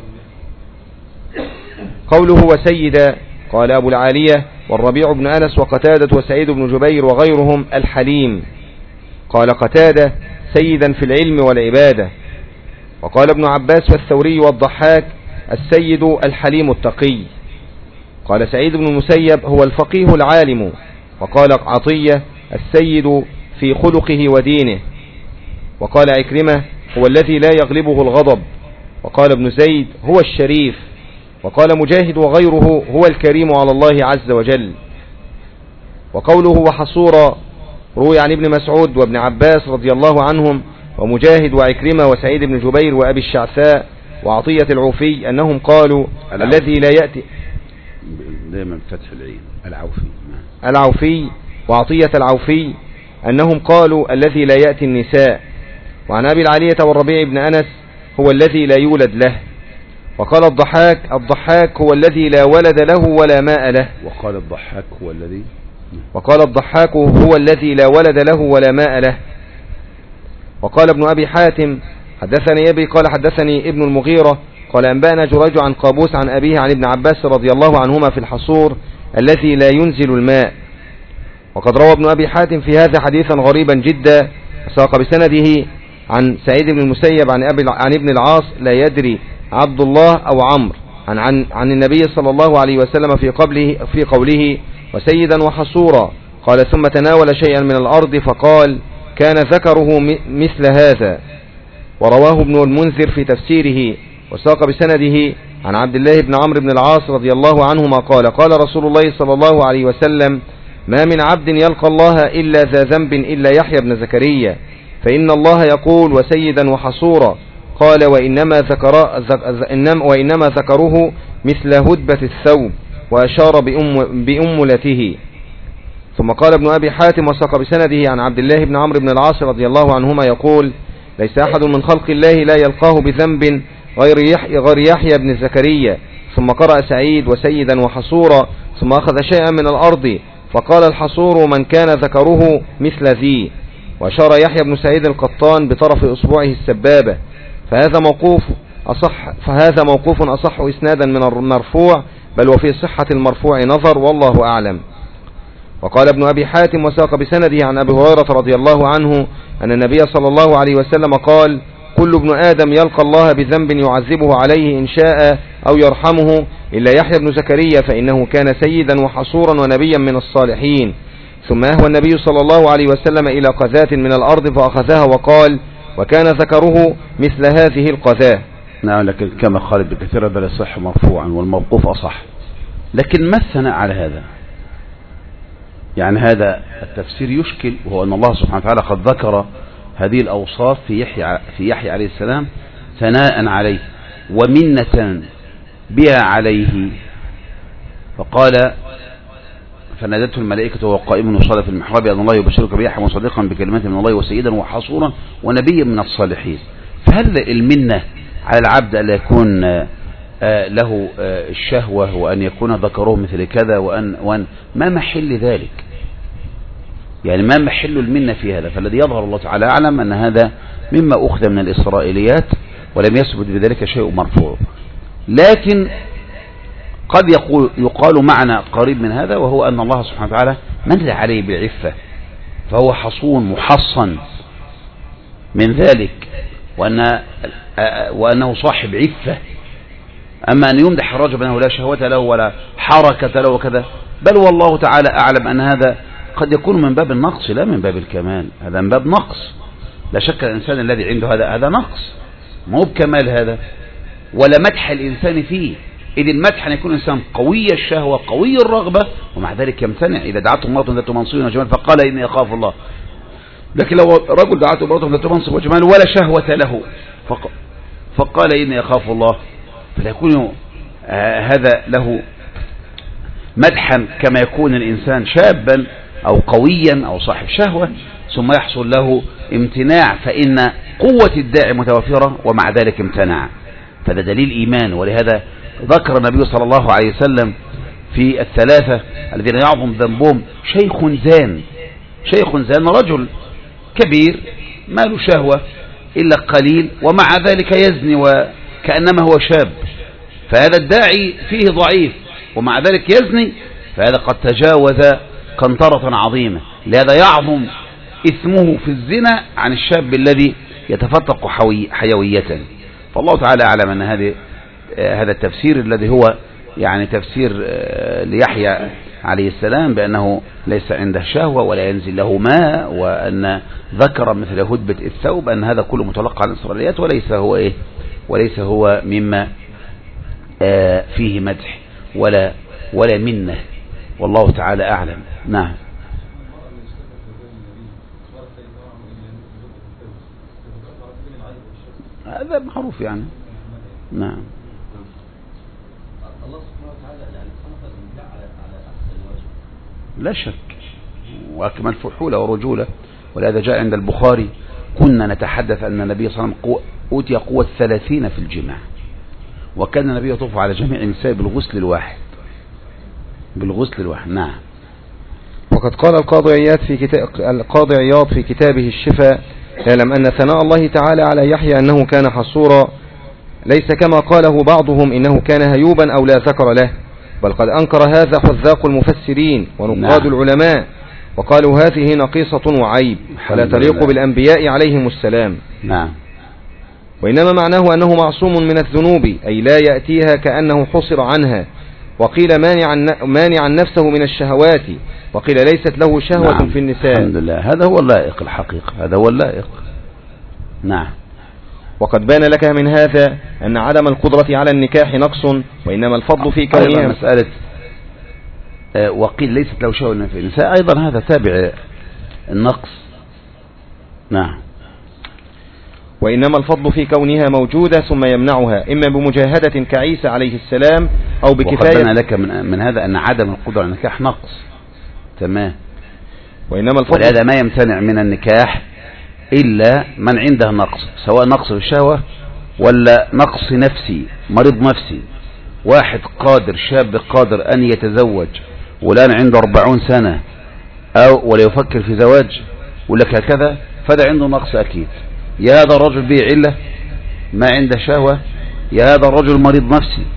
قوله وسيدا قال أبو العالية والربيع بن أنس وقتادة وسعيد بن جبير وغيرهم الحليم. قال قتادة سيدا في العلم والعبادة. وقال ابن عباس والثوري والضحاك السيد الحليم التقي. قال سعيد بن المسيب هو الفقيه العالم. وقال عطية السيد في خلقه ودينه. وقال عكرمة هو الذي لا يغلبه الغضب. وقال ابن زيد هو الشريف، وقال مجاهد وغيره هو الكريم على الله عز وجل. وقوله وحصورا روي عن ابن مسعود وابن عباس رضي الله عنهم ومجاهد وعكرمة وسعيد بن جبير وأبي الشعثاء وعطية العوفي أنهم قالوا العوفي. الذي لا يأتي دائما فتح العين العوفي العوفي وعطية العوفي أنهم قالوا الذي لا يأتي النساء. وعن أبي العالية والربيع بن أنس هو الذي لا يولد له. وقال الضحاك الضحاك هو الذي لا ولد له ولا ماء له. وقال الضحاك هو الذي وقال الضحاك هو الذي لا ولد له ولا ماء له. وقال ابن أبي حاتم حدثني أبي قال حدثني ابن المغيرة قال أنبأنا جريج عن قابوس عن أبيه عن ابن عباس رضي الله عنهما في الحصور الذي لا ينزل الماء. وقد روى ابن أبي حاتم في هذا حديثا غريبا جدا ساق بسنده عن سعيد بن المسيب عن, أبي عن ابن العاص لا يدري عبد الله أو عمرو عن, عن, عن النبي صلى الله عليه وسلم في, قبله في قوله وسيدا وحصورا قال ثم تناول شيئا من الأرض فقال كان ذكره مثل هذا. ورواه ابن المنذر في تفسيره وساق بسنده عن عبد الله بن عمرو بن العاص رضي الله عنهما قال قال رسول الله صلى الله عليه وسلم ما من عبد يلقى الله إلا ذا ذنب إلا يحيى بن زكريا فإن الله يقول وسيدا وحصورا قال وإنما, ذكر وإنما ذكره مثل هدبة الثوب وأشار بأم بأملته. ثم قال ابن أبي حاتم وساق بسنده عن عبد الله بن عمرو بن العاص رضي الله عنهما يقول ليس أحد من خلق الله لا يلقاه بذنب غير يحيى, غير يحيى بن زكريا. ثم قرأ سعيد وسيدا وحصورا ثم أخذ شيئا من الأرض فقال الحصور من كان ذكره مثل ذي. وأشار يحيى بن سعيد القطان بطرف أصبعه السبابة. فهذا موقوف أصح فهذا موقوف أصح إسنادا من المرفوع بل وفي صحة المرفوع نظر والله أعلم. وقال ابن أبي حاتم وساق بسنده عن أبي هريرة رضي الله عنه أن النبي صلى الله عليه وسلم قال كل ابن آدم يلقى الله بذنب يعذبه عليه إن شاء أو يرحمه إلا يحيى بن زكريا فإنه كان سيدا وحصورا ونبيا من الصالحين. ثم أهوى النبي صلى الله عليه وسلم إلى قذاة من الأرض فأخذها وقال وكان ذكره مثل هذه القذاة. نعم لكن كما قال ابن كثير بل يصح مرفوعا والموقوف أصح. لكن ما الثناء على هذا؟ يعني هذا التفسير يشكل وهو أن الله سبحانه وتعالى قد ذكر هذه الأوصاف في يحيى, في يحيى عليه السلام ثناء عليه ومنة بها عليه. فقال فنادته الملائكة وهو قائم يصلي في المحراب أن الله يبشرك بيحيى مصدقا بكلمات من الله وسيدا وحصورا ونبيا من الصالحين. فهل المنة على العبد أن يكون له الشهوة وأن يكون ذكره مثل كذا وأن, وأن ما محل ذلك؟ يعني ما محل المنة في هذا؟ فالذي يظهر الله تعالى أعلم أن هذا مما أخذ من الإسرائيليات ولم يثبت بذلك شيء مرفوع. لكن قد يقول يقال معنى قريب من هذا وهو أن الله سبحانه وتعالى من عليه بالعفة فهو حصون محصن من ذلك وأن وأنه صاحب عفة. أما أن يمدح الرجل بأنه لا شهوة له ولا حركة له وكذا بل والله تعالى أعلم أن هذا قد يكون من باب النقص لا من باب الكمال. هذا من باب نقص لا شك. الإنسان الذي عنده هذا هذا نقص ما هو بكمال هذا ولا مدح الإنسان فيه. إذ المدح أن يكون إنسان قوي الشهوة قوي الرغبة ومع ذلك يمتنع. إذا دعته امرأة ذات منصب وجمال فقال إني أخاف الله. لكن لو رجل دعته امرأة ذات منصب وجمال ولا شهوة له فقال إني أخاف الله فيكون آه هذا له مدحا كما يكون الإنسان شابا أو قويا أو صاحب شهوة ثم يحصل له امتناع فإن قوة الداعي متوفرة ومع ذلك امتنع. فهذا دليل إيمان. ولهذا ذكر النبي صلى الله عليه وسلم في الثلاثة الذين يعظم ذنبهم شيخ زان. شيخ زان رجل كبير ما له شهوة إلا قليل ومع ذلك يزني وكأنما هو شاب. فهذا الداعي فيه ضعيف ومع ذلك يزني فهذا قد تجاوز قنطرة عظيمة. لهذا يعظم إثمه في الزنا عن الشاب الذي يتفتق حيوية. فالله تعالى أعلم أن هذه هذا التفسير الذي هو يعني تفسير ليحيى عليه السلام بأنه ليس عنده شهوة ولا ينزل له ماء وأن ذكر مثل هدبة الثوب أن هذا كله متلقى عن الإسرائيليات وليس هو إيه وليس هو مما فيه مدح ولا ولا منه، والله تعالى أعلم. نعم. هذا معروف يعني. نعم. لا شك، وأكمل فحولة ورجولة، ولهذا جاء عند البخاري: كنا نتحدث أن النبي صلى الله عليه وسلم أوتي قوة ثلاثين في الجماع، وكان النبي يطوف على جميع النساء بالغسل الواحد بالغسل الواحد. نعم. وقد قال القاضي عياض في كتاب القاضي عياض في كتابه الشفاء: يعلم أن ثناء الله تعالى على يحيى أنه كان حصورا، ليس كما قاله بعضهم إنه كان هيوبا أو لا ذكر له، بل قد أنكر هذا حذاق المفسرين ونقاد نعم. العلماء، وقالوا هذه نقيصة وعيب ولا تليق بالأنبياء عليهم السلام. نعم. وإنما معناه أنه معصوم من الذنوب، أي لا يأتيها كأنه حصر عنها، وقيل مانعا مانعا نفسه من الشهوات، وقيل ليست له شهوة نعم. في النساء. الحمد لله، هذا هو اللائق الحقيقة، هذا هو اللائق. نعم. وقد بان لك من هذا أن عدم القدرة على النكاح نقص، وإنما الفضل في كونها مسألة آه وقيل ليست له شهوة في النساء، أيضا هذا تابع النقص. نعم. وإنما الفضل في كونها موجودة ثم يمنعها، إما بمجاهدة كعيسى عليه السلام أو بكفاية. وقد بان لك من, من هذا أن عدم القدرة على النكاح نقص. تمام. وإنما الفضل ولهذا ما يمتنع من النكاح إلا من عنده نقص، سواء نقص في الشهوة ولا نقص نفسي، مريض نفسي. واحد قادر، شاب قادر أن يتزوج والآن عنده أربعون سنة أو ولا يفكر في زواج ولك هكذا، فده عنده نقص أكيد. يا هذا الرجل به علة ما عنده شهوة، يا هذا الرجل مريض نفسي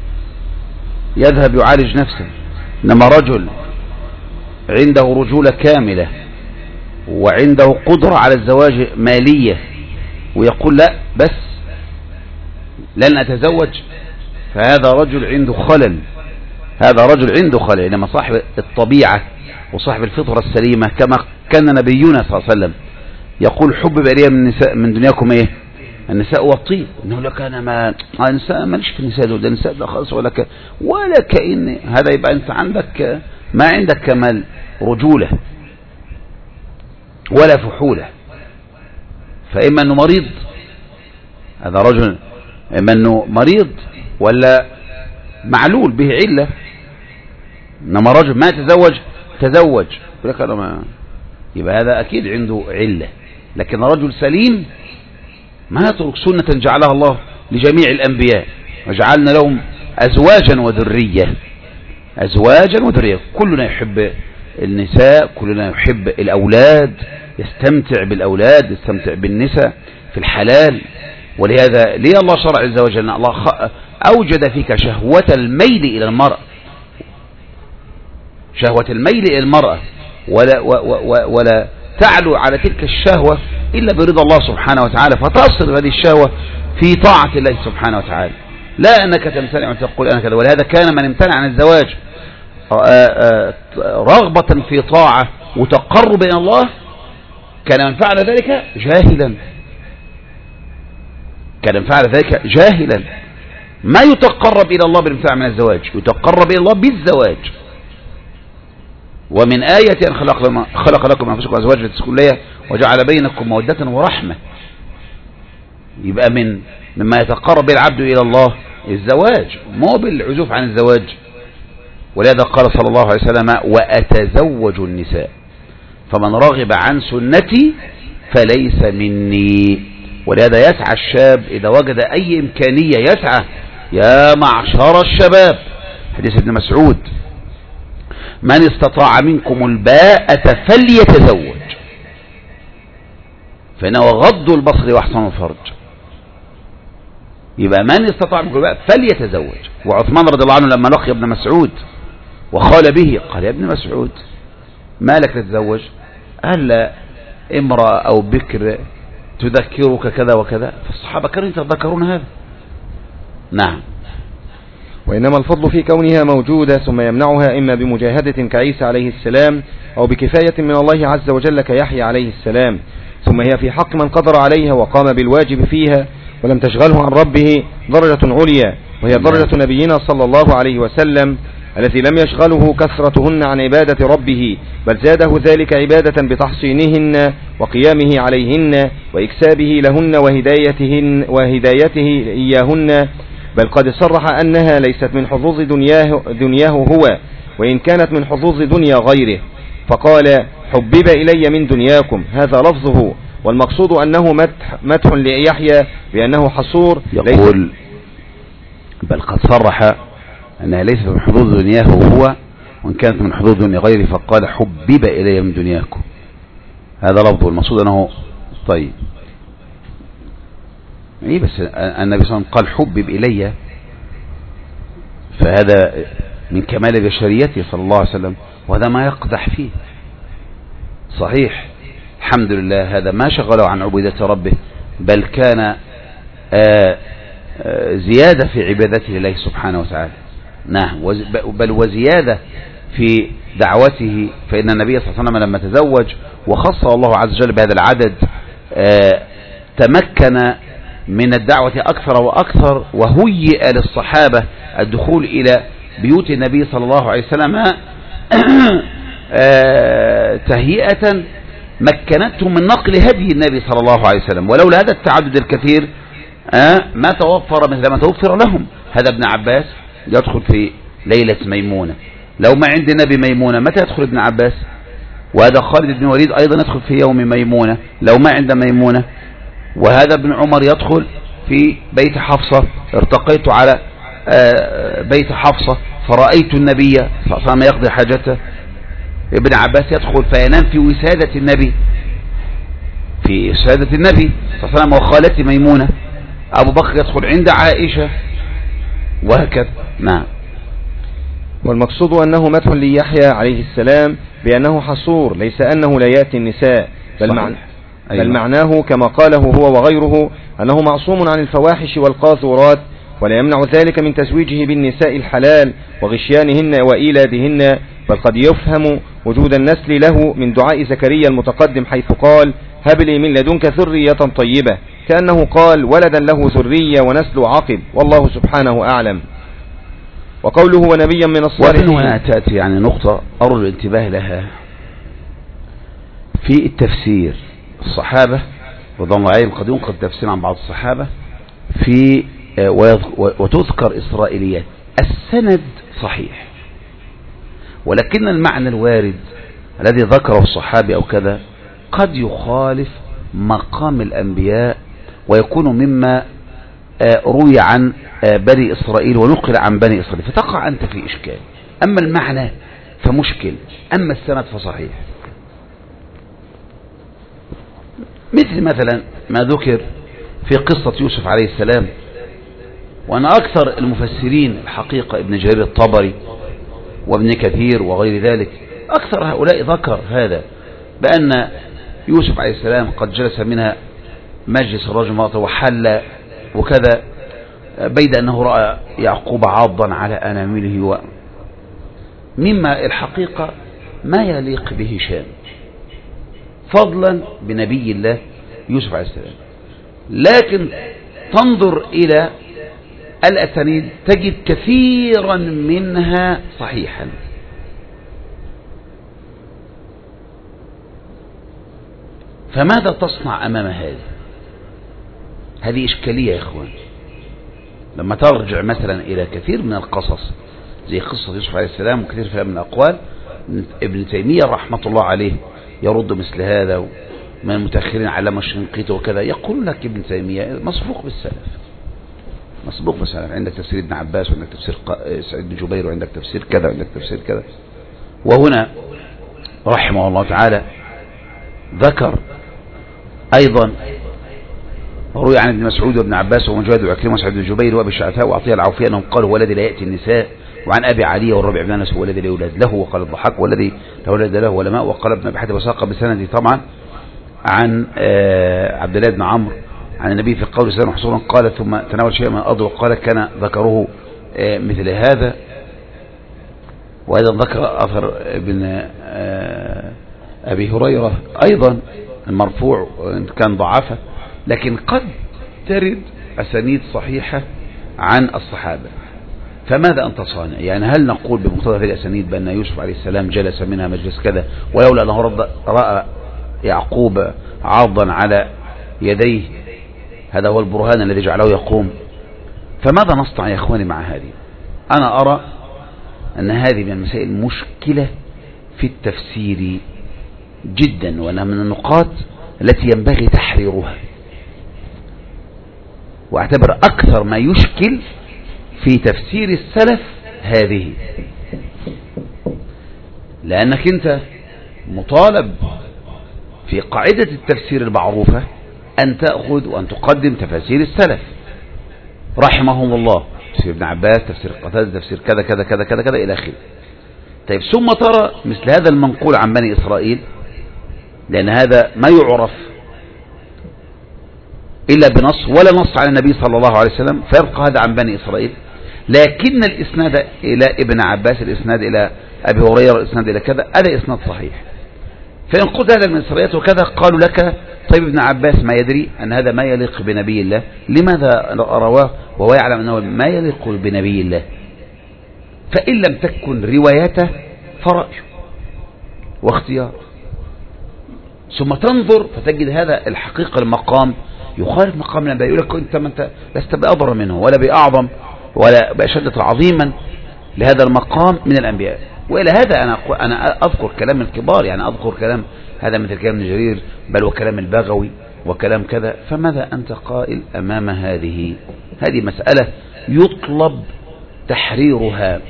يذهب يعالج نفسه. إنما رجل عنده رجولة كاملة وعنده قدرة على الزواج مالية ويقول لا بس لن أتزوج، فهذا رجل عنده خلل، هذا رجل عنده خلل. إنما صاحب الطبيعة وصاحب الفطرة السليمة، كما كان نبينا صلى الله عليه وسلم يقول: حبب إلي من النساء من دنياكم إيه؟ النساء والطيب. إنه لك أنا ما النساء ماليش في النساء دول، ده النساء ده خالص ولا ك ولا كأن هذا، يبقى أنت عندك ما عندك كمال رجولة ولا فحولة. فإما أنه مريض، هذا رجل إما أنه مريض ولا معلول به علة. إنما رجل ما تزوج تزوج لك أنا ما، يبقى هذا أكيد عنده علة. لكن رجل سليم ما يترك سنة جعلها الله لجميع الأنبياء: وجعلنا لهم أزواجا وذرية، أزواجا وذرية. كلنا يحب النساء، كلنا يحب الأولاد، يستمتع بالأولاد، يستمتع بالنساء في الحلال. ولهذا ليه الله شرع الزواج؟ لأن الله أوجد فيك شهوة الميل إلى المرأة، شهوة الميل إلى المرأة، ولا, ولا, ولا تعلو على تلك الشهوة إلا برضا الله سبحانه وتعالى، فتصل هذه الشهوة في طاعة الله سبحانه وتعالى، لا أنك تمتنع وتقول أنا كذا. ولهذا كان من امتنع عن الزواج رغبة في طاعة وتقرب إلى الله، كان من فعل ذلك جاهلا، كان من فعل ذلك جاهلا. ما يتقرب إلى الله بالامتناع من الزواج، يتقرب إلى الله بالزواج. ومن آية أن خلق, لما خلق لكم أنفسكم أزواجا لتسكنوا إليها وجعل بينكم مودة ورحمة. يبقى من مما يتقرب به العبد إلى الله الزواج، مو بالعزوف عن الزواج. ولهذا قال صلى الله عليه وسلم: وأتزوج النساء فمن رغب عن سنتي فليس مني. ولهذا يسعى الشاب إذا وجد أي إمكانية، يسعى: يا معشر الشباب، حديث ابن مسعود: من استطاع منكم الباءة فليتزوج فإنه غض البصر وأحسن الفرج. يبقى من استطاع منكم الباءة فليتزوج. وعثمان رضي الله عنه لما لقي ابن مسعود وقال به، قال: يا ابن مسعود ما لك تتزوج؟ قال: لا امرأة أو بكر تذكرك كذا وكذا. فالصحابة كانوا يتذكرون هذا. نعم. وإنما الفضل في كونها موجودة ثم يمنعها، إما بمجاهدة كعيسى عليه السلام أو بكفاية من الله عز وجل كيحيى عليه السلام. ثم هي في حق من قدر عليها وقام بالواجب فيها، ولم تشغله عن ربه درجة عليا، وهي درجة نبينا صلى الله عليه وسلم التي لم يشغله كثرتهن عن عبادة ربه، بل زاده ذلك عبادة بتحصينهن وقيامه عليهن وإكسابه لهن وهدايتهن وهدايته إياهن، بل قد صرح أنها ليست من حظوظ دنياه, دنياه هو، وإن كانت من حظوظ دنيا غيره، فقال حبب إلي من دنياكم، هذا لفظه، والمقصود أنه مدح, مدح ليحيى بأنه حصور. يقول بل قد صرح أنها ليست من حظوظ دنياه هو، وإن كانت من حظوظ دنيا غيره، فقال حبب إلي من دنياكم، هذا لفظه، المقصود أنه طيب إيه، بس النبي صلى الله عليه وسلم قال حبب إلي، فهذا من كمال بشريته صلى الله عليه وسلم، وهذا ما يقدح فيه. صحيح الحمد لله هذا ما شغله عن عبودة ربه، بل كان آآ آآ زيادة في عبادته لله سبحانه وتعالى، نعم، بل وزيادة في دعوته، فإن النبي صلى الله عليه وسلم لما تزوج وخص الله عز وجل بهذا العدد تمكن من الدعوة أكثر وأكثر، وهيئ للصحابة الدخول إلى بيوت النبي صلى الله عليه وسلم تهيئة مكنتهم من نقل هدي النبي صلى الله عليه وسلم، ولولا هذا التعدد الكثير ما توفر مثل ما توفر لهم. هذا ابن عباس يدخل في ليلة ميمونة، لو ما عند النبي ميمونة متى يدخل ابن عباس؟ وهذا خالد بن وليد أيضا يدخل في يوم ميمونة لو ما عند ميمونة، وهذا ابن عمر يدخل في بيت حفصة، ارتقيت على بيت حفصة فرأيت النبي صلى الله عليه وسلم يقضي حاجته. ابن عباس يدخل فينام في وسادة النبي، في وسادة النبي صلى الله عليه وسلم وخالته ميمونة. أبو بكر يدخل عند عائشة، وهكذا. نعم. والمقصود أنه مدح ليحيى عليه السلام بأنه حصور، ليس أنه لا يأتي النساء، بل, معنى أيوة. بل معناه كما قاله هو وغيره أنه معصوم عن الفواحش والقاذورات، ولا يمنع ذلك من تزويجه بالنساء الحلال وغشيانهن وإيلادهن، بل قد يفهم وجود النسل له من دعاء زكريا المتقدم حيث قال هب لي من لدنك ذرية طيبة، كأنه قال ولدا له ذرية ونسل عقب، والله سبحانه أعلم. وقوله ونبيا من الصالحين. ومن هنا تأتي يعني نقطة أرجو الانتباه لها في التفسير. الصحابة رضي الله عنهم قد ينقل تفسير عن بعض الصحابة في وتذكر إسرائيليات، السند صحيح، ولكن المعنى الوارد الذي ذكره الصحابي أو كذا قد يخالف مقام الأنبياء، ويكون مما روي عن بني إسرائيل ونقل عن بني إسرائيل، فتقع أنت في إشكال. أما المعنى فمشكل، أما السند فصحيح. مثل مثلا ما ذكر في قصة يوسف عليه السلام، وأن أكثر المفسرين الحقيقة ابن جرير الطبري وابن كثير وغير ذلك، أكثر هؤلاء ذكر هذا بأن يوسف عليه السلام قد جلس منها مجلس الرجل مرة وحل وكذا، بيد أنه رأى يعقوب عاضا على أنامله، مما الحقيقة ما يليق بهشام، فضلا بنبي الله يوسف عليه السلام. لكن تنظر إلى الأسانيد تجد كثيرا منها صحيحا، فماذا تصنع أمام هذه؟ هذه إشكالية يا إخوان. لما ترجع مثلا إلى كثير من القصص زي قصة يوسف عليه السلام وكثير فيها من الأقوال، ابن تيمية رحمة الله عليه يرد مثل هذا، من المتأخرين علامة الشنقيطي وكذا، يقول لك ابن تيمية مسبوق بالسلف، مسبوق بالسلف، عندك تفسير ابن عباس وعندك تفسير سعيد بن جبير وعندك تفسير كذا وعندك تفسير كذا. وهنا رحمه الله تعالى ذكر أيضا روي عن ابن مسعود وابن عباس ومجاهد وعكرمة وسعيد بن جبير وابي الشعثاء وعطية العوفي أنهم قالوا ولدي لا يأتي النساء، وعن أبي علي والربيع بن أنس والذي لا يولد له، وقال الضحاك والذي لا ولد له ولماء، وقال ابن أبي حاتم وساق بسنده طبعا عن عبد الله بن عمرو عن النبي في قول سلام حصولا قال ثم تناول شيئا من الأرض وقال كان ذكره مثل هذا. وأيضا ذكر أثر ابن أبي هريرة أيضا المرفوع كان ضعفه، لكن قد ترد أسانيد صحيحة عن الصحابة، فماذا أنت صانع؟ يعني هل نقول بمقتضى هذه الأسانيد بأن يوسف عليه السلام جلس منها مجلس كذا ولولا أنه رأى يعقوب عاضا على يديه هذا هو البرهان الذي جعله يقوم؟ فماذا نصنع يا إخواني مع هذه؟ أنا أرى أن هذه من المسائل المشكلة في التفسير جدا، وأنها من النقاط التي ينبغي تحريرها، واعتبر أكثر ما يشكل في تفسير السلف هذه، لأنك أنت مطالب في قاعدة التفسير المعروفة أن تأخذ وأن تقدم تفاسير السلف رحمهم الله، تفسير ابن عباس، تفسير قتادة، تفسير كذا كذا كذا كذا كذا إلى آخره. طيب ثم ترى مثل هذا المنقول عن بني إسرائيل، لأن هذا ما يعرف إلا بنص ولا نص على النبي صلى الله عليه وسلم، فيبقى هذا عن بني إسرائيل، لكن الإسناد إلى ابن عباس، الإسناد إلى أبي هريرة، الإسناد إلى كذا، هذا إسناد صحيح. فإن قلت هذا من إسرائيل وكذا قالوا لك طيب ابن عباس ما يدري أن هذا ما يليق بنبي الله، لماذا رواه وهو يعلم أنه ما يليق بنبي الله؟ فإن لم تكن روايته فرأي واختيار، ثم تنظر فتجد هذا الحقيقة المقام يخالف مقام الأنبياء، يقول لك أنت, أنت لست بأضر منه ولا بأعظم ولا بأشد عظيما لهذا المقام من الأنبياء. وإلى هذا أنا أنا أذكر كلام الكبار، يعني أذكر كلام هذا مثل كلام ابن جرير، بل وكلام البغوي وكلام كذا. فماذا أنت قائل أمام هذه؟ هذه مسألة يطلب تحريرها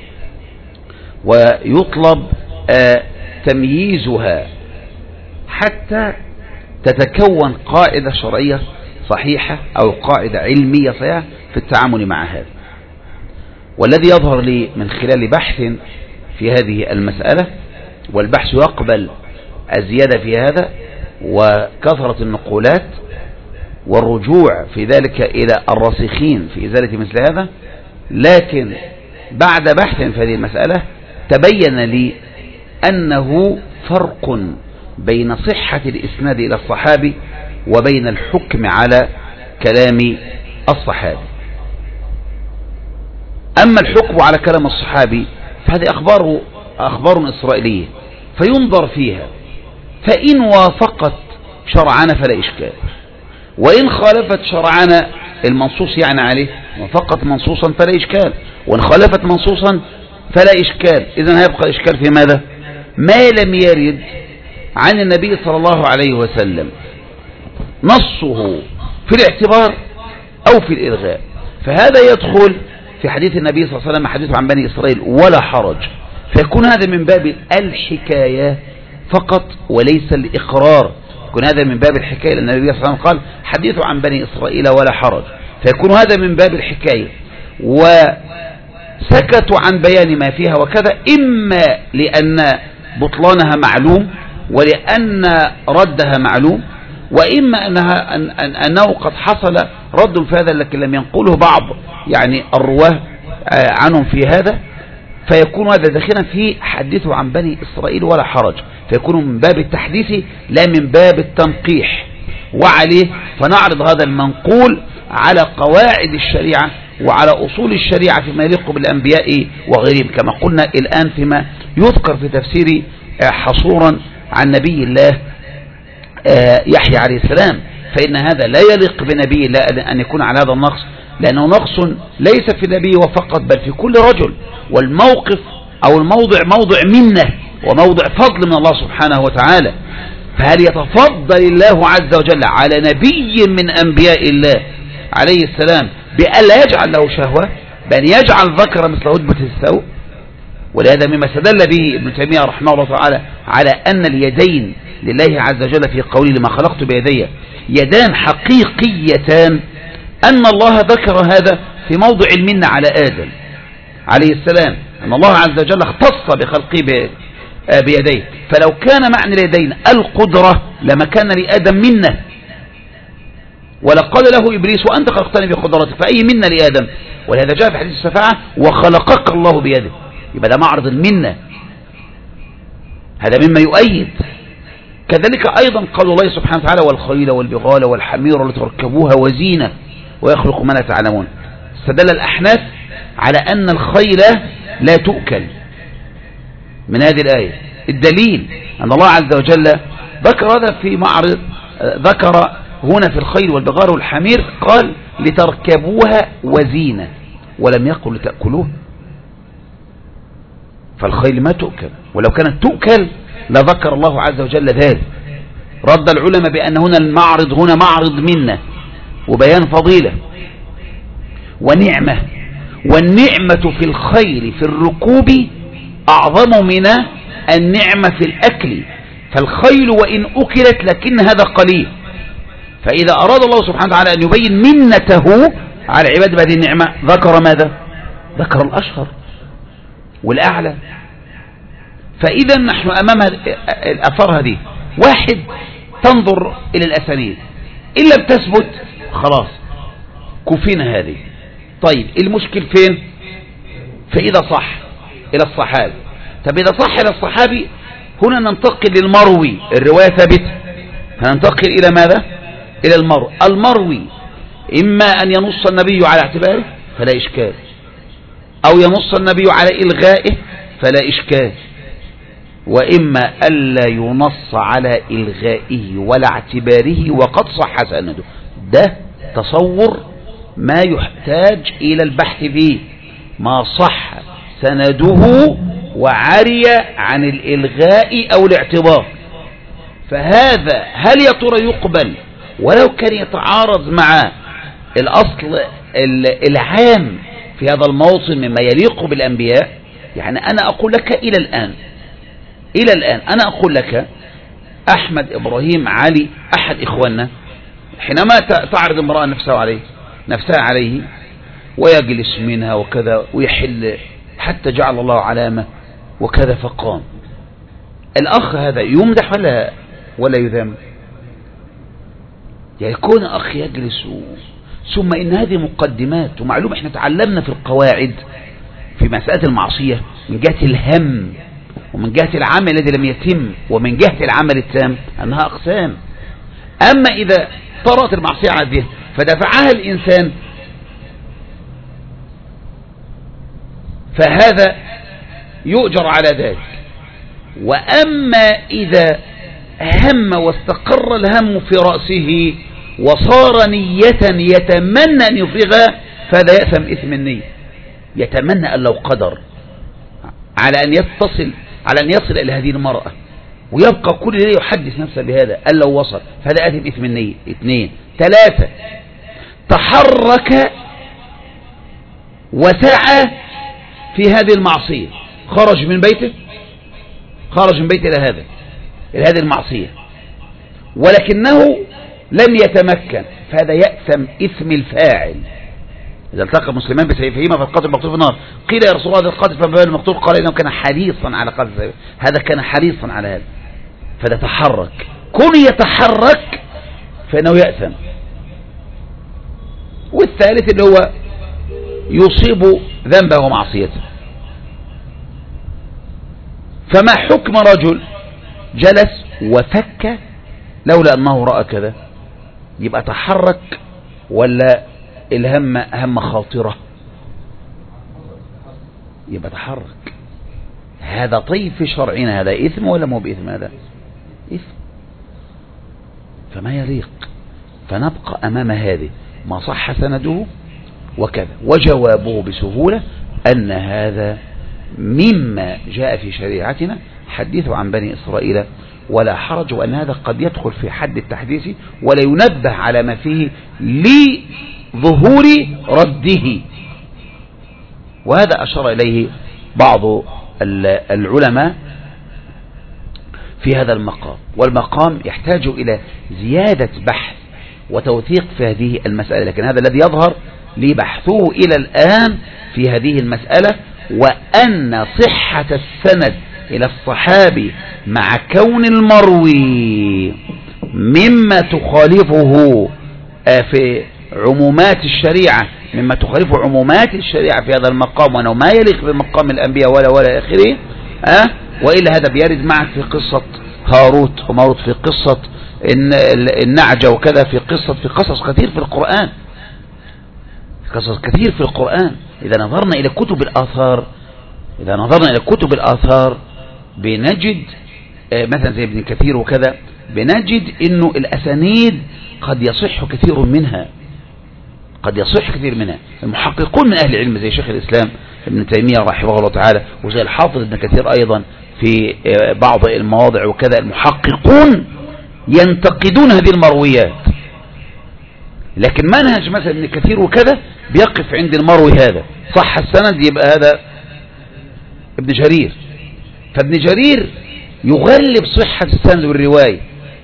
ويطلب آه تمييزها حتى تتكون قاعدة شرعية صحيحة أو قاعدة علمية صحيحة في التعامل مع هذا. والذي يظهر لي من خلال بحث في هذه المسألة، والبحث يقبل الزيادة في هذا وكثرة النقولات والرجوع في ذلك إلى الراسخين في إزالة مثل هذا، لكن بعد بحث في هذه المسألة تبين لي أنه فرق بين صحة الإسناد إلى الصحابي وبين الحكم على كلام الصحابي. أما الحكم على كلام الصحابي فهذه أخبار أخبار إسرائيلية فينظر فيها، فإن وافقت شرعنا فلا إشكال، وإن خالفت شرعنا المنصوص يعني عليه وافقت منصوصا فلا إشكال، وإن خالفت منصوصا فلا إشكال. إذن هيبقى إشكال في ماذا؟ ما لم يرد عن النبي صلى الله عليه وسلم نصه في الاعتبار أو في الإلغاء، فهذا يدخل في حديث النبي صلى الله عليه وسلم حديث عن بني إسرائيل ولا حرج، فيكون هذا من باب الحكاية فقط وليس الإقرار، يكون هذا من باب الحكاية، لأن النبي صلى الله عليه وسلم قال حديث عن بني إسرائيل ولا حرج، فيكون هذا من باب الحكاية. وسكتوا عن بيان ما فيها وكذا، إما لأن بطلانها معلوم ولأن ردها معلوم، وإما أنها أن أن أنه قد حصل رد في هذا لكن لم ينقله بعض يعني الرواه عنهم في هذا، فيكون هذا داخلا في حديثه عن بني إسرائيل ولا حرج، فيكون من باب التحديث لا من باب التنقيح. وعليه فنعرض هذا المنقول على قواعد الشريعة وعلى أصول الشريعة فيما يليق بالأنبياء وغيرهم، كما قلنا الآن فيما يذكر في تفسير حصورا عن نبي الله يحيى عليه السلام، فإن هذا لا يليق بنبي الله أن يكون على هذا النقص، لأنه نقص ليس في النبي وفقط بل في كل رجل، والموقف أو الموضع موضع منه وموضع فضل من الله سبحانه وتعالى. فهل يتفضل الله عز وجل على نبي من أنبياء الله عليه السلام بألا يجعل له شهوة، بأن يجعل ذكر مثل هدبة الثوب؟ ولهذا مما استدل به ابن تيمية رحمه الله تعالى على أن اليدين لله عز وجل في قوله لما خلقت بيدي يدان حقيقيتان، أن الله ذكر هذا في موضع المنة على آدم عليه السلام، أن الله عز وجل اختص بخلقه بيديه، فلو كان معنى اليدين القدرة لما كان لآدم منة، ولقال له إبليس وأنت خلقتني بقدرتك، فأي منة لآدم؟ ولهذا جاء في حديث الشفاعة وخلقك الله بيده، يبقى ده معرض المنة، هذا مما يؤيد. كذلك أيضا قال الله سبحانه وتعالى والخيل والبغال والحمير لتركبوها وزينة، ويخلق ما لا تعلمون. استدل الأحناف على أن الخيل لا تؤكل من هذه الآية. الدليل أن الله عز وجل ذكر هذا في معرض، ذكر هنا في الخيل والبغار والحمير قال لتركبوها وزينة، ولم يقل لتأكلوها. فالخيل ما تؤكل، ولو كانت تؤكل لذكر الله عز وجل ذلك. رد العلماء بأن هنا المعرض هنا معرض منة وبيان فضيلة ونعمة، والنعمة في الخيل في الركوب أعظم من النعمة في الأكل. فالخيل وإن أكلت لكن هذا قليل. فإذا أراد الله سبحانه وتعالى أن يبين منته على عباد بهذه النعمة ذكر ماذا؟ ذكر الأشهر والأعلى. فإذا نحن أمام الأثار هذه. واحد، تنظر إلى الأسانيد، إن لم تثبت خلاص كفينا هذه. طيب المشكل فين؟ فإذا صح إلى الصحابي. طب إذا صح إلى الصحابي هنا ننتقل للمروي، الرواية ثابتة، فننتقل إلى ماذا؟ إلى المروي. المروي إما أن ينص النبي على اعتباره فلا إشكال، أو ينص النبي على إلغائه فلا إشكال، وإما ألا ينص على إلغائه ولا اعتباره وقد صح سنده. ده تصور ما يحتاج إلى البحث فيه، ما صح سنده وعري عن الإلغاء أو الاعتبار. فهذا هل يا ترى يقبل ولو كان يتعارض مع الأصل العام في هذا الموطن مما يليق بالأنبياء؟ يعني أنا أقول لك إلى الآن إلى الآن أنا أقول لك أحمد إبراهيم علي أحد إخواننا حينما تعرض امرأة نفسها عليه نفسها عليه ويجلس منها وكذا ويحل حتى جعل الله علامة وكذا فقام، الأخ هذا يمدح ولا ولا يذم؟ يكون أخ يجلس. ثم إن هذه مقدمات، ومعلوم إحنا تعلمنا في القواعد في مسألة المعصية من جهة الهم ومن جهة العمل الذي لم يتم ومن جهة العمل التام أنها أقسام. أما إذا طرأت المعصية على الذهن فدفعها الإنسان فهذا يؤجر على ذلك. وأما إذا هم واستقر الهم في رأسه وصار نية يتمنى أن يفرغها فهذا يأثم إثم النية، يتمنى أن لو قدر على أن يتصل على أن يصل إلى هذه المرأة ويبقى كل ليلة يحدث نفسه بهذا أن لو وصل، فهذا آثم إثم النية. اثنين. ثلاثة، تحرك وسعى في هذه المعصية، خرج من بيته خرج من بيته إلى هذا إلى هذه المعصية ولكنه لم يتمكن، فهذا يأثم إثم الفاعل. إذا التقى مسلمان بسيفهما فالقاتل مقتول في النار، قيل يا رسول الله هذا القاتل فما بال المقتول؟ قال إنه كان حريصا على قتل سيفه، هذا كان حريصا على هذا، فده تحرك. كون يتحرك فإنه يأثم. والثالث اللي هو يصيب ذنبه ومعصيته. فما حكم رجل جلس وفك لولا أنه رأى كذا؟ يبقى تحرك ولا الهم هم خاطرة؟ يبقى تحرك. هذا طيب في شرعنا، هذا إثم ولا مو بإثم؟ هذا إثم، فما يليق. فنبقى أمام هذه ما صح سنده وكذا. وجوابه بسهولة أن هذا مما جاء في شريعتنا، حدثوا عن بني إسرائيل ولا حرج، وأن هذا قد يدخل في حد التحديث ولا ينبه على ما فيه لظهور رده. وهذا أشار إليه بعض العلماء في هذا المقام، والمقام يحتاج إلى زيادة بحث وتوثيق في هذه المسألة، لكن هذا الذي يظهر لبحثه إلى الآن في هذه المسألة، وأن صحة السند إلى الصحابي مع كون المروي مما تخالفه في عمومات الشريعة مما تخالف عمومات الشريعة في هذا المقام، وأنه ما يليق بمقام الأنبياء ولا ولا آخره، أه؟ وإلا هذا بيرد معك في قصة هاروت وماروت، في قصة النعجة وكذا، في قصة في قصص كثير في القرآن. قصص كثير في القرآن. إذا نظرنا إلى كتب الآثار إذا نظرنا إلى كتب الآثار بنجد مثلا زي ابن كثير وكذا، بنجد إنه الأسانيد قد يصح كثير منها قد يصح كثير منها. المحققون من أهل العلم زي شيخ الإسلام ابن تيمية رحمه الله تعالى، وزي الحافظ ابن كثير أيضا في بعض المواضع وكذا، المحققون ينتقدون هذه المرويات، لكن منهج مثلا ابن كثير وكذا بيقف عند المروي هذا صح السند يبقى هذا ابن جرير، فابن جرير يغلب صحة السند والرواية.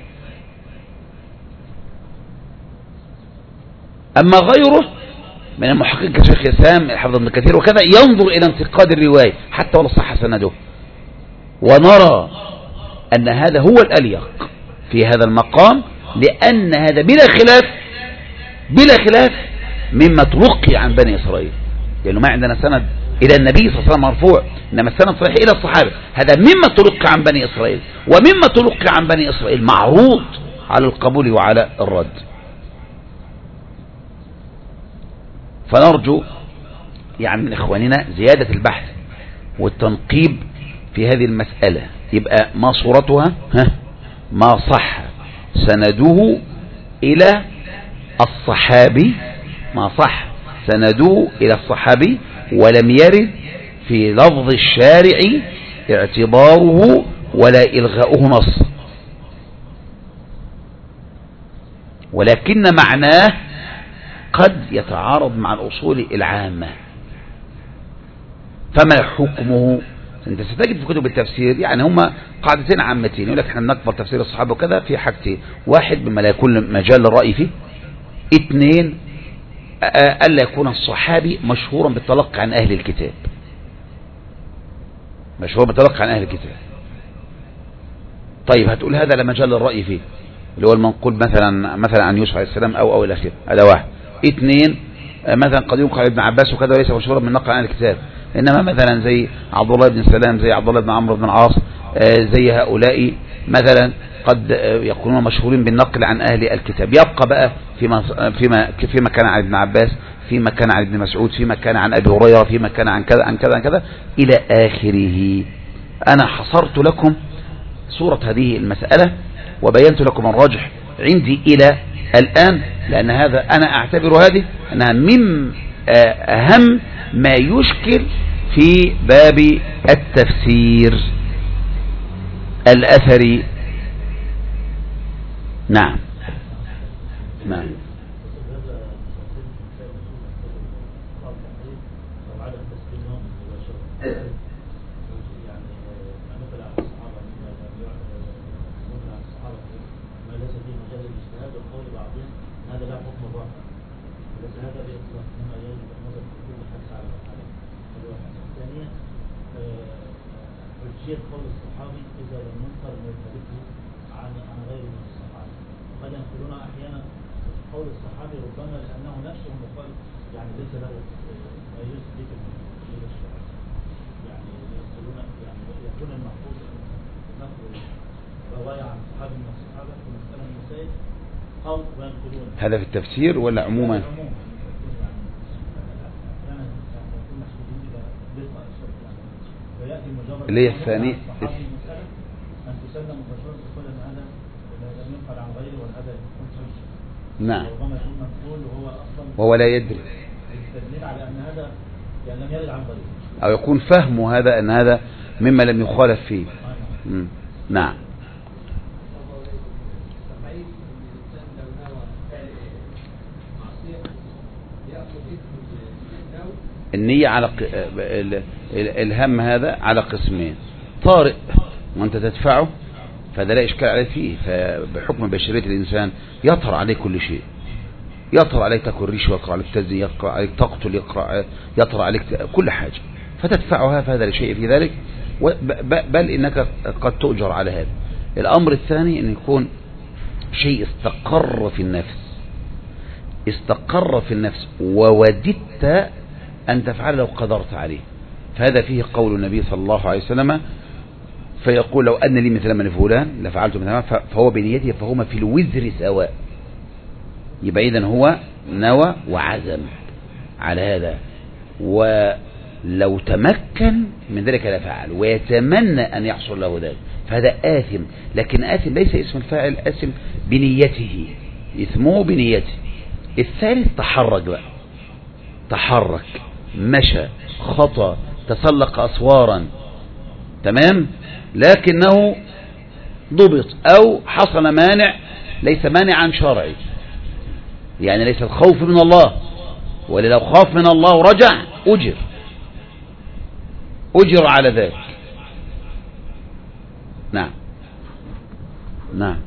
أما غيره من المحققين كشيخ الإسلام حافظ ابن كثير وكذا ينظر إلى انتقاد الرواية حتى ولو صح سنده، ونرى أن هذا هو الأليق في هذا المقام، لأن هذا بلا خلاف بلا خلاف مما تلقي عن بني إسرائيل، لأنه ما عندنا سند إلى النبي صلى الله عليه وسلم مرفوع، إنما السند صحيح إلى الصحابة. هذا مما تلقي عن بني إسرائيل، ومما تلقي عن بني إسرائيل معروض على القبول وعلى الرد. فنرجو يعني من إخواننا زيادة البحث والتنقيب في هذه المسألة، يبقى ما صورتها ها ما صح سنده إلى الصحابي ما صح سنده إلى الصحابي ولم يرد في لفظ الشارع اعتباره ولا إلغاؤه نص، ولكن معناه قد يتعارض مع الأصول العامة. فما حكمه؟ انت ستجد في كتب التفسير يعني هما قاعدتين عامتين، يقول لك احنا بنقبل تفسير الصحابة وكذا في حاجتين: واحد بما لا يكون مجال للرأي فيه، اثنين ألا يكون الصحابي مشهورا بالتلقي عن أهل الكتاب مشهور بالتلقي عن أهل الكتاب. طيب هتقول هذا لا مجال للرأي فيه، اللي هو المنقول مثلا مثلا عن يوسف عليه السلام أو أو إلى آخره، هذا واحد. اثنين مثلا قد ينقل ابن عباس وكذا وليس مشهورا بالنقل عن الكتاب، إنما مثلا زي عبد الله بن سلام، زي عبد الله بن عمرو بن العاص، زي هؤلاء مثلا قد يكونون مشهورين بالنقل عن أهل الكتاب. يبقى بقى فيما فيما فيما كان عن ابن عباس، فيما كان عن ابن مسعود، فيما كان عن أبي هريرة، فيما كان عن كذا عن كذا عن كذا إلى آخره. أنا حصرت لكم صورة هذه المسألة وبينت لكم الراجح عندي إلى الآن، لأن هذا أنا أعتبر هذه أنها من أهم ما يشكل في باب التفسير الأثري. نعم نعم قول الصحابي إذا لم ينقل مرتبطه عن عن غيره من الصحابة، قد ينقلون أحيانا قول الصحابي ربما لأنه نفسه مقال يعني ليس له ما يثبت من الشرع، يعني ينقلون يعني يكون المحفوظ نقل رواية عن صحابي من الصحابة في مسألة من المسائل قول وينقلون. هذا في التفسير ولا عموما؟ اللي هي الثانية أن تسلم الرسول تقول أن هذا لم ينقل عن غيره وهذا يكون نعم ربما يكون منقول وهو أصلا وهو لا يدري، يستدل على أن هذا يعني لم يرد عن غيره، أو يكون فهمه هذا أن هذا مما لم يخالف فيه. مم. نعم. النية على ق... الهم هذا على قسمين: طارئ وانت تدفعه فهذا لا إشكال عليه فيه، فبحكم بشرية الإنسان يطر عليه كل شيء، يطر عليك تاكل ريش، ويطر عليك تزني، يطر عليك تقتل، يقرأ يطر عليك كل حاجة، فتدفعها، فهذا لا شيء في ذلك، بل إنك قد تؤجر على هذا. الأمر الثاني أن يكون شيء استقر في النفس استقر في النفس ووددت أن تفعل لو قدرت عليه، فهذا فيه قول النبي صلى الله عليه وسلم فيقول: لو أن لي مثل من فلان لفعلت مثل ما، فهو بنيته فهما في الوزر سواء. يبقى إذن هو نوى وعزم، على هذا، ولو تمكن من ذلك لفعل ويتمنى أن يحصل له ذلك، فهذا آثم. لكن آثم ليس اسم الفاعل، آثم بنيته، إثمه بنيته. الثالث تحرك بقى، تحرك، مشى، خطى، تسلق أسوارا، تمام، لكنه ضبط أو حصل مانع ليس مانعا شرعي، يعني ليس الخوف من الله، ولو خاف من الله ورجع أجر أجر على ذلك. نعم نعم.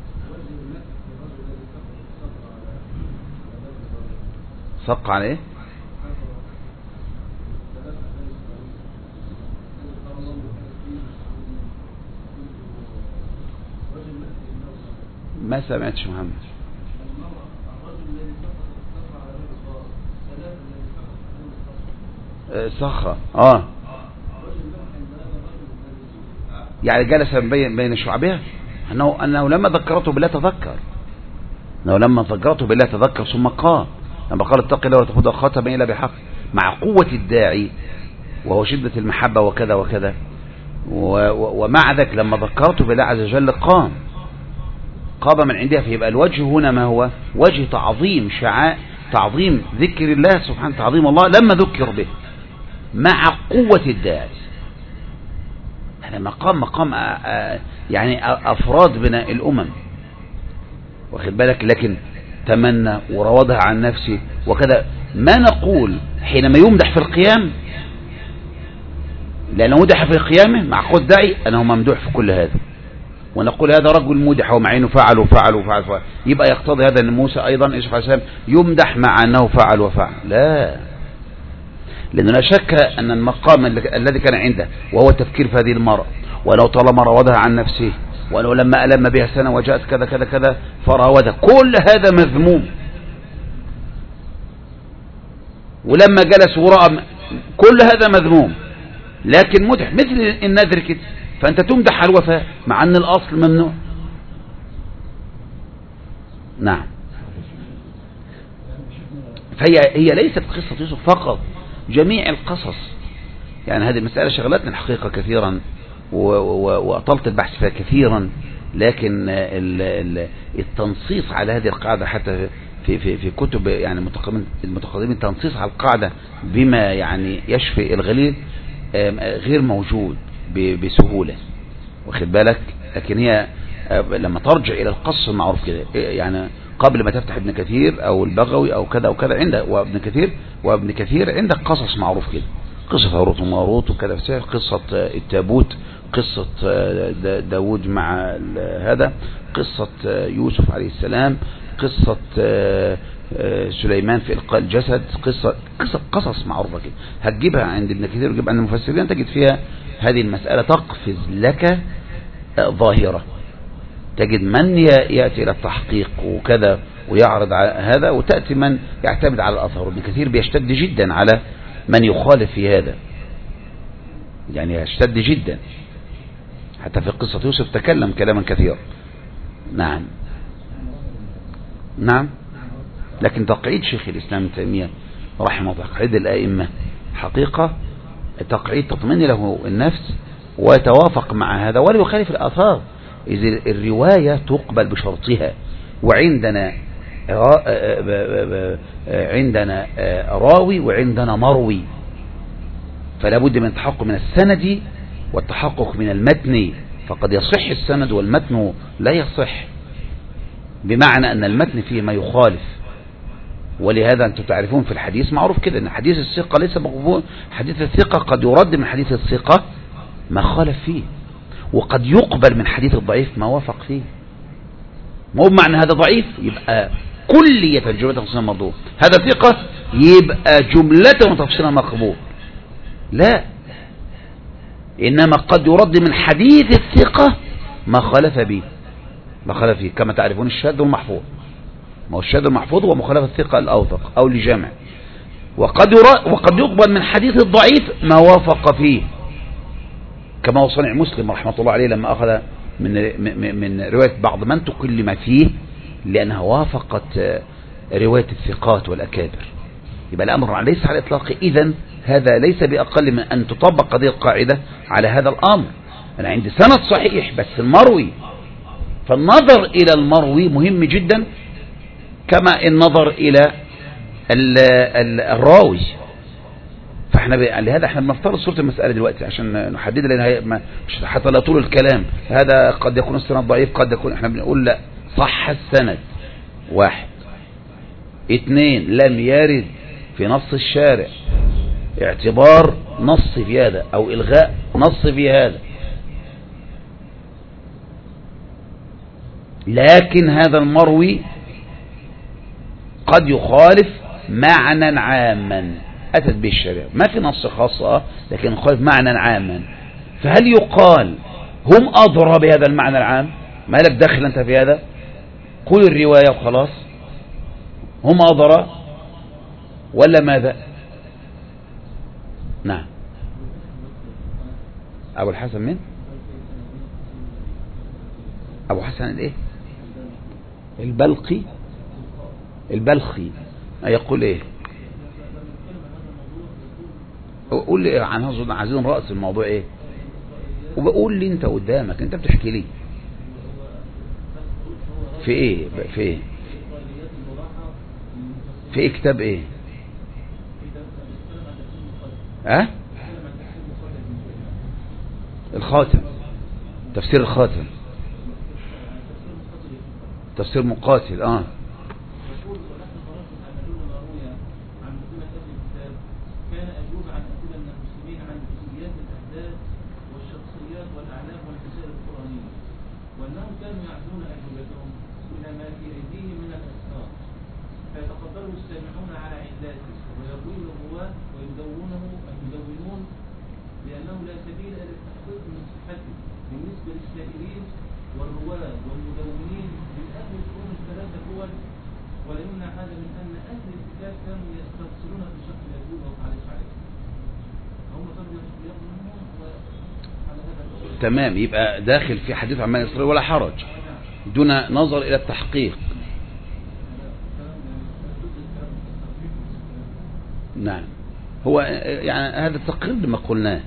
صق عليه ما سمعتش محمد. صخة اه يعني جلس بين بين شعبها، انه انه لما ذكرته بالله تذكر، انه لما ذكرته بالله تذكر ثم قام، لما قال اتق الله ولا تاخذ خاتما الا بحق، مع قوة الداعي وهو شدة المحبة وكذا وكذا، ومع ذلك لما ذكرته بالله عز وجل قام قام من عندها. فيبقى الوجه هنا ما هو وجه تعظيم شعاع، تعظيم ذكر الله سبحانه، تعظيم الله لما ذكر به مع قوة الداعي. هذا مقام مقام يعني أفراد بناء الأمم، واخد بالك، لكن تمنى وراودها عن نفسه وكذا. ما نقول حينما يمدح في القيام، لأنه مدح في قيامه مع قوة الداعي أنه ممدوح في كل هذا، ونقول هذا رجل مدح ومع انه فعل وفعل وفعل, وفعل. يبقى يقتضي هذا ان موسى ايضا يوسف عليه السلام يمدح مع انه فعل وفعل؟ لا، لانه لا شك ان المقام الذي كان عنده وهو التفكير في هذه المرأة، ولو طالما راودها عن نفسه، ولو لما ألم بها سنة وجاءت كذا كذا كذا فراودها، كل هذا مذموم. ولما جلس ورأى كل هذا مذموم، لكن مدح مثل النذر كده، فأنت تمدح على الوفاء مع أن الأصل ممنوع. نعم. فهي هي ليست قصة يوسف فقط، جميع القصص. يعني هذه المسألة شغلتنا الحقيقة كثيرا وأطلت البحث فيها كثيرا، لكن التنصيص على هذه القاعدة حتى في في في كتب يعني المتقدمين، التنصيص على القاعدة بما يعني يشفي الغليل غير موجود بسهولة، واخد بالك. لكن هي لما ترجع إلى القص المعروف كده، يعني قبل ما تفتح ابن كثير أو البغوي أو كذا وكذا عندك وابن كثير وابن كثير عندك قصص معروف كده، قصة هاروت وماروت وكذا، قصة التابوت، قصة داود مع هذا، قصة يوسف عليه السلام، قصة سليمان في إلقاء الجسد، قصة قصة قصص معروفة كده، هتجيبها عند ابن كثير وتجيبها عند المفسرين، تجد فيها هذه المسألة تقفز لك ظاهرة، تجد من يأتي إلى التحقيق وكذا ويعرض على هذا، وتأتي من يعتمد على الأثر. ابن كثير بيشتد جدا على من يخالف في هذا، يعني يشتد جدا، حتى في قصة يوسف تكلم كلاما كثيرا. نعم نعم. لكن تقعيد شيخ الإسلام ابن تيمية رحمه الله، تقعيد الأئمة حقيقة تقعيد تطمئن له النفس ويتوافق مع هذا ولا يخالف الآثار، إذ الرواية تقبل بشرطها، وعندنا عندنا راوي وعندنا مروي، فلا بد من التحقق من السند والتحقق من المتن، فقد يصح السند والمتن لا يصح، بمعنى أن المتن فيه ما يخالف. ولهذا أنتم تعرفون في الحديث معروف كده أن حديث الثقة ليس مقبول، حديث الثقة قد يرد من حديث الثقة ما خالف فيه، وقد يقبل من حديث الضعيف ما وافق فيه. ما هو معنى هذا ضعيف يبقى كلية جملة تفصيلا مردود، هذا ثقة يبقى جملة وتفصيلا مقبول، لا، إنما قد يرد من حديث الثقة ما خالف به، ما خالف فيه، كما تعرفون الشاذ والمحفوظ، ما هو الشاذ والمحفوظ هو مخالفة الثقة الأوثق أو لجمع، وقد وقد يقبل من حديث الضعيف ما وافق فيه، كما هو صنع مسلم رحمة الله عليه لما أخذ من من رواية بعض من تكلم فيه لأنها وافقت رواية الثقات والأكابر، يبقى الأمر ليس على الإطلاق. إذن هذا ليس بأقل من أن تطبق هذه القاعدة على هذا الأمر. أنا عندي سند صحيح بس المروي، فالنظر إلى المروي مهم جدا كما النظر إلى ال ال الراوي. فاحنا لهذا احنا بنفترض صورة المسألة دلوقتي عشان نحدد، لأن حتى لا طول الكلام هذا قد يكون السند ضعيف، قد يكون احنا بنقول لا صح السند واحد، اثنين لم يرد في نص الشارع اعتبار نص في هذا او الغاء نص في هذا، لكن هذا المروي قد يخالف معنى عاما أتت به الشريعة، ما في نص خاصة لكن يخالف معنى عاما. فهل يقال هم أضرى بهذا المعنى العام؟ ما لك دخل أنت في هذا، قل الرواية وخلاص، هم أضرى ولا ماذا؟ نعم. أبو الحسن من؟ أبو حسن الايه؟ البلقي البلخي يقول ايه؟ قول لي عن هذا، عايزين رأس الموضوع ايه؟ وبقول لي انت قدامك، انت بتحكي لي في ايه؟ في ايه؟ في ايه كتاب ايه؟ ها؟ أه؟ الخاتم، تفسير الخاتم، تفسير مقاتل. اه تمام. يبقى داخل في حديث عن بني إسرائيل ولا حرج دون نظر إلى التحقيق. نعم. هو يعني هذا تقرير لما قلناه،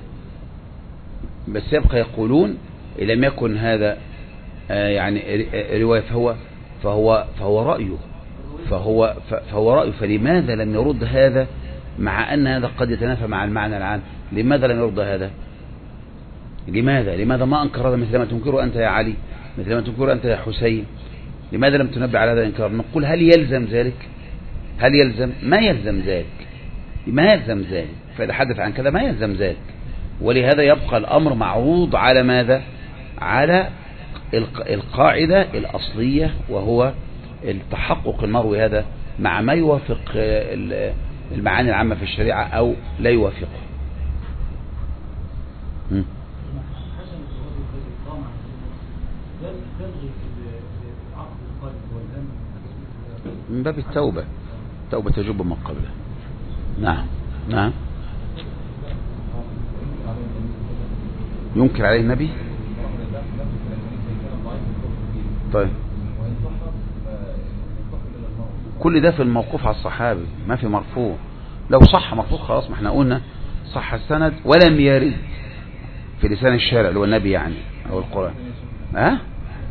بس يبقى يقولون إن لم يكن هذا يعني رواية فهو فهو فهو رأيه فهو فهو رأيه فلماذا لم يرد هذا مع أن هذا قد يتنافى مع المعنى العام؟ لماذا لم يرد هذا؟ لماذا لماذا ما أنكر هذا مثل ما تنكره أنت يا علي، مثل ما تنكره أنت يا حسين؟ لماذا لم تنبه على هذا الإنكار؟ نقول هل يلزم ذلك؟ هل يلزم؟ ما يلزم ذلك، ما يلزم ذلك. فإذا حدث عن كذا ما يلزم ذلك، ولهذا يبقى الأمر معروض على ماذا؟ على القاعدة الأصلية، وهو التحقق المروي هذا مع ما يوافق المعاني العامة في الشريعة أو لا يوافقه. من باب التوبة، توبة تجب من قبله. نعم نعم. ينكر عليه النبي. طيب كل ده في الموقوف على الصحابي، ما في مرفوع. لو صح مرفوع خلاص، ما احنا قلنا صح السند ولم يرد في لسان الشارع اللي هو النبي يعني او القرآن. ها أه؟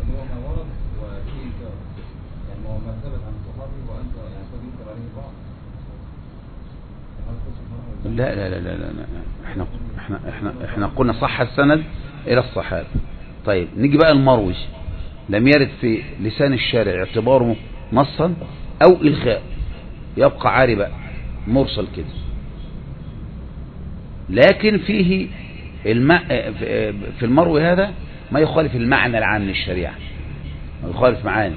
لا لا لا لا لا احنا احنا احنا احنا قلنا صح السند الى الصحابه. طيب نيجي بقى المروي، لم يرد في لسان الشارع اعتباره نصا او الغاء، يبقى عاري بقى مرسل كده، لكن فيه الم... في المروي هذا ما يخالف المعنى العام للشريعه، ما يخالف معاني،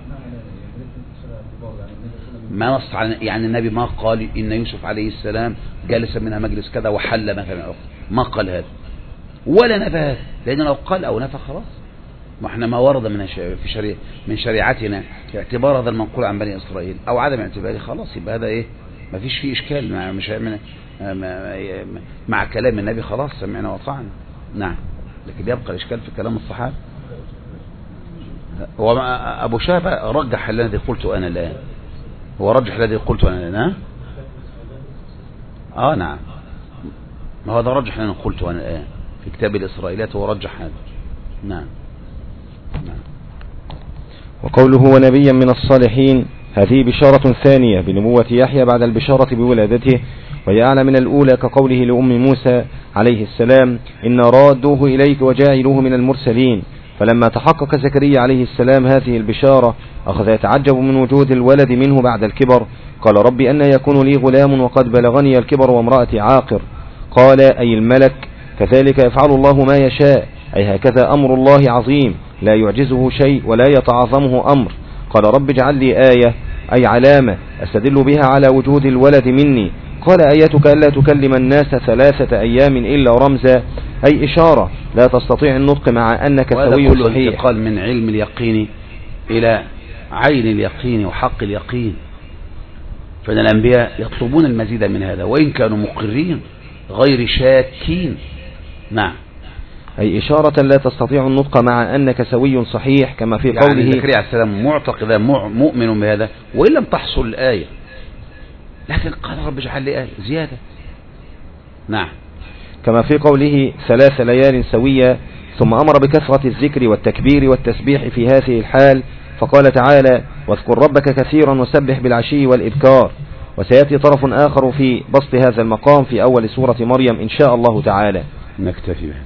ما نص على يعني النبي ما قال إن يوسف عليه السلام جلس منها مجلس كذا وحل مثلا، ما قال هذا ولا نفى هذا، لأنه لو قال أو نفى خلاص، ما احنا ما ورد من في شريع من شريعتنا اعتبار هذا المنقول عن بني إسرائيل أو عدم اعتباره، خلاص يبقى هذا إيه، ما فيش فيه إشكال مع مش مع كلام النبي، خلاص سمعنا وطعنا. نعم. لكن يبقى الإشكال في كلام الصحابة. هو أبو شهبة رجح الذي قلته أنا الآن، هو رجح الذي قلته أنا الآن. اه نعم، ما هذا رجح لنا قلته انا الان في كتاب الاسرائيليات، هو رجح هذا. نعم نعم. وقوله ونبيا من الصالحين، هذه بشارة ثانية بنبوة يحيى بعد البشارة بولادته، وهي أعلى من الأولى، كقوله لأم موسى عليه السلام إن رادوه إليك وجاعلوه من المرسلين. فلما تحقق زكريا عليه السلام هذه البشارة أخذ يتعجب من وجود الولد منه بعد الكبر، قال رب أن يكون لي غلام وقد بلغني الكبر وامرأتي عاقر. قال أي الملك كذلك يفعل الله ما يشاء، أي هكذا أمر الله عظيم لا يعجزه شيء ولا يتعاظمه أمر. قال رب اجعل لي آية، أي علامة أستدل بها على وجود الولد مني. قال آيتك ألا تكلم الناس ثلاثة أيام إلا رمزا، أي إشارة لا تستطيع النطق مع أنك سوي صحيح. قال من علم اليقين إلى عين اليقين وحق اليقين، فإن الأنبياء يطلبون المزيد من هذا وإن كانوا مقرين غير شاكين. نعم، أي إشارة لا تستطيع النطق مع أنك سوي صحيح، كما في يعني قوله زكريا عليه السلام معتقد مؤمن بهذا وإن لم تحصل الآية، لكن قال رب اجعل لي آية زيادة. نعم، كما في قوله ثلاث ليال سوية. ثم أمر بكثرة الذكر والتكبير والتسبيح في هذه الحال، فقال تعالى واذكر ربك كثيرا وسبح بالعشي والإبكار. وسيأتي طرف آخر في بسط هذا المقام في أول سورة مريم إن شاء الله تعالى. نكتفي بهذا.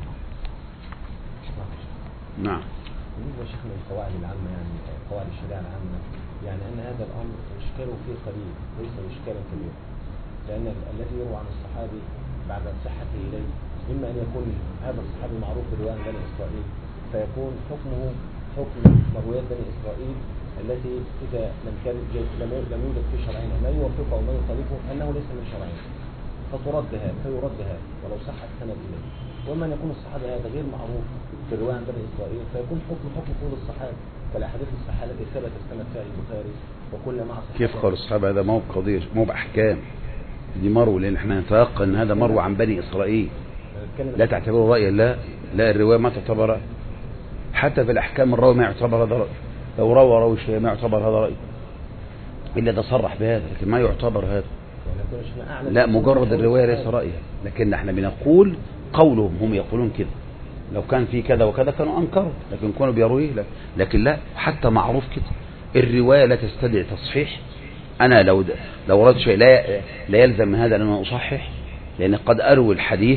نعم. بالنسبة شيخنا للقواعد العامة، يعني قواعد الشريعة العامة، يعني أن هذا الأمر إشكاله فيه قليل ليس إشكالا كبيرا، لأن الذي يروى عن الصحابي بعد صحته إليه إما أن يكون هذا الصحابي معروف برواية بني إسرائيل، فيكون حكمه حكم مرويات بني إسرائيل التي إذا لم لم يوجد في شرعنا ما يوافقه أو ما يخالفه أنه ليس من شرعنا، فترد هذا فيرد هذا ولو صح السند إليه. وما أن يكون الصحابي هذا غير معروف في الرواية عن بني إسرائيل فيكون حكم حكم قول الصحابة، كالأحاديث الصحيحة التي ثبت السند فيها البخاري وكل مع كيف قال الصحابة؟ هذا مو بقضية مو بأحكام، دي مروي، لأن احنا نتيقن أن هذا مروي عن بني إسرائيل، لا تعتبره رأي. لا لا، الرواية ما تعتبر، حتى في الأحكام الراوي ما يعتبر هذا رأي، لو روى راوي شيء ما يعتبر هذا رأي إلا ده صرح بهذا، لكن ما يعتبر هذا. لا، مجرد الرواية ليس رأيا، لكن احنا بنقول قولهم، هم يقولون كده، لو كان في كذا وكذا كانوا أنكروا، لكن كانوا بيرويه. لكن لا، حتى معروف كده الرواية لا تستدعي تصحيح. أنا لو لو رد شيء لا لا يلزم من هذا أن أنا أصحح، لأن قد أروي الحديث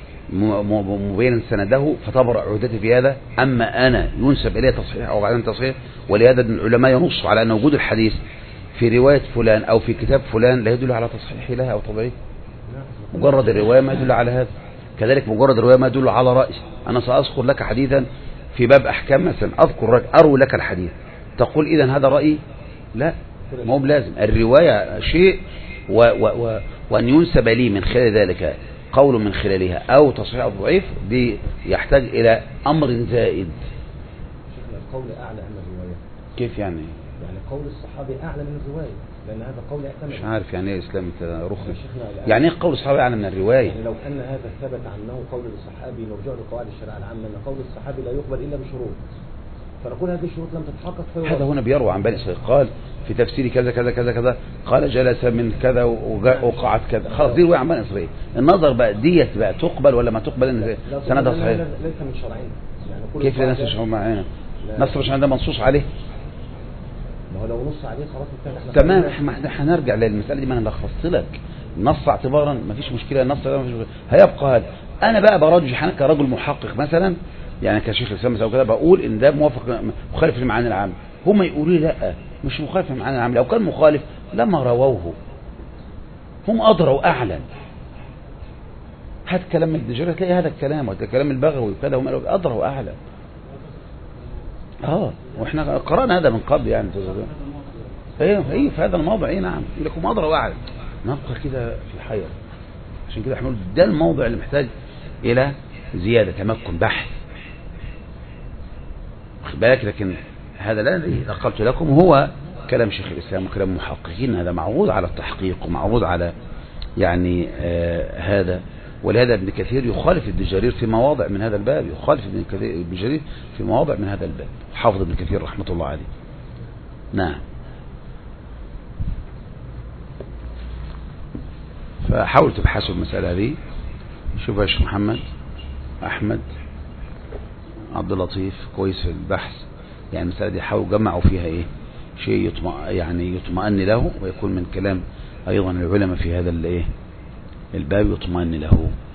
مبينا سنده فتبرأ عهدتي في هذا. أما أنا ينسب إليه تصحيح أو بعدين تصحيح، ولهذا العلماء ينصوا على أن وجود الحديث في رواية فلان أو في كتاب فلان لا يدل على تصحيحه لها أو تضعيفه. مجرد الرواية ما يدل على هذا، كذلك مجرد الرواية ما يدل على رأي. أنا سأذكر لك حديثا في باب أحكام مثلا، أذكر لك أروي لك الحديث، تقول إذن هذا رأيي؟ لا، ما هو بلازم. الرواية شيء و و و وأن ينسب لي من خلال ذلك قول من خلالها أو تصحيح أو ضعيف، دي يحتاج إلى أمر زائد. القول أعلى من الرواية. كيف يعني؟ يعني قول الصحابي أعلى من الرواية، لأن هذا قول يعتمد. مش عارف يعني إيه إسلام رخص، يعني إيه قول الصحابي أعلى من الرواية؟ يعني لو أن هذا ثبت عنه قول الصحابي نرجع لقواعد الشريعة العامة أن قول الصحابي لا يقبل إلا بشروط، فنقول هذه الشروط لم تتحقق فيرد. هذا هنا بيروى عن بني إسرائيل، قال في تفسير كذا كذا كذا كذا، قال جلس من كذا وقعد كذا، خلاص دي رواية عن بني إسرائيل. النظر بقى ديت بقى تقبل ولا ما تقبل، إن سندها صحيح. ليس من شرعنا، يعني كيف لا نسمع معانا نص مش عندنا منصوص عليه؟ ما هو لو نص عليه خلاص انتهى. تمام، احنا هنرجع للمسألة دي، ما انا لخصت لك نص اعتبارا ما فيش مشكلة، النص هيبقى هذا. انا بقى برجح انا كرجل محقق مثلا، يعني كشيخ الاسلام او كده، بقول ان ده موافق مخالف للمعاني العامة، هم يقولوا لي لا مش مخالف للمعاني العامة. لو كان مخالف لما رووه، هم ادرى واعلن. هات كلام الدجاجة تلاقي هذا الكلام، وهذا كلام البغوي وكذا، هم ادرى واعلن. اه واحنا قرأنا هذا من قبل يعني. ايه ايه في هذا الموضع، ايه نعم لكم ادرى واعلم. نبقى كده في الحيرة، عشان كده احنا ده الموضع اللي محتاج الى زيادة تمكن بحث، واخد بالك. لكن هذا الذي نقلت لكم هو كلام شيخ الاسلام وكلام محققين، هذا معروض على التحقيق ومعروض على يعني آه هذا. ولهذا ابن كثير يخالف الدجارير في مواضع من هذا الباب، يخالف ابن الدجارير في مواضع من هذا الباب، حافظ ابن كثير رحمة الله عليه. نعم. فحاولوا تبحثوا المسألة دي. شوف يا شيخ محمد أحمد عبد اللطيف كويس في البحث، يعني المسألة دي حاولوا جمعوا فيها إيه شيء يطمئن يعني يطمئن له، ويكون من كلام أيضا العلماء في هذا الإيه الباب يطمئن له.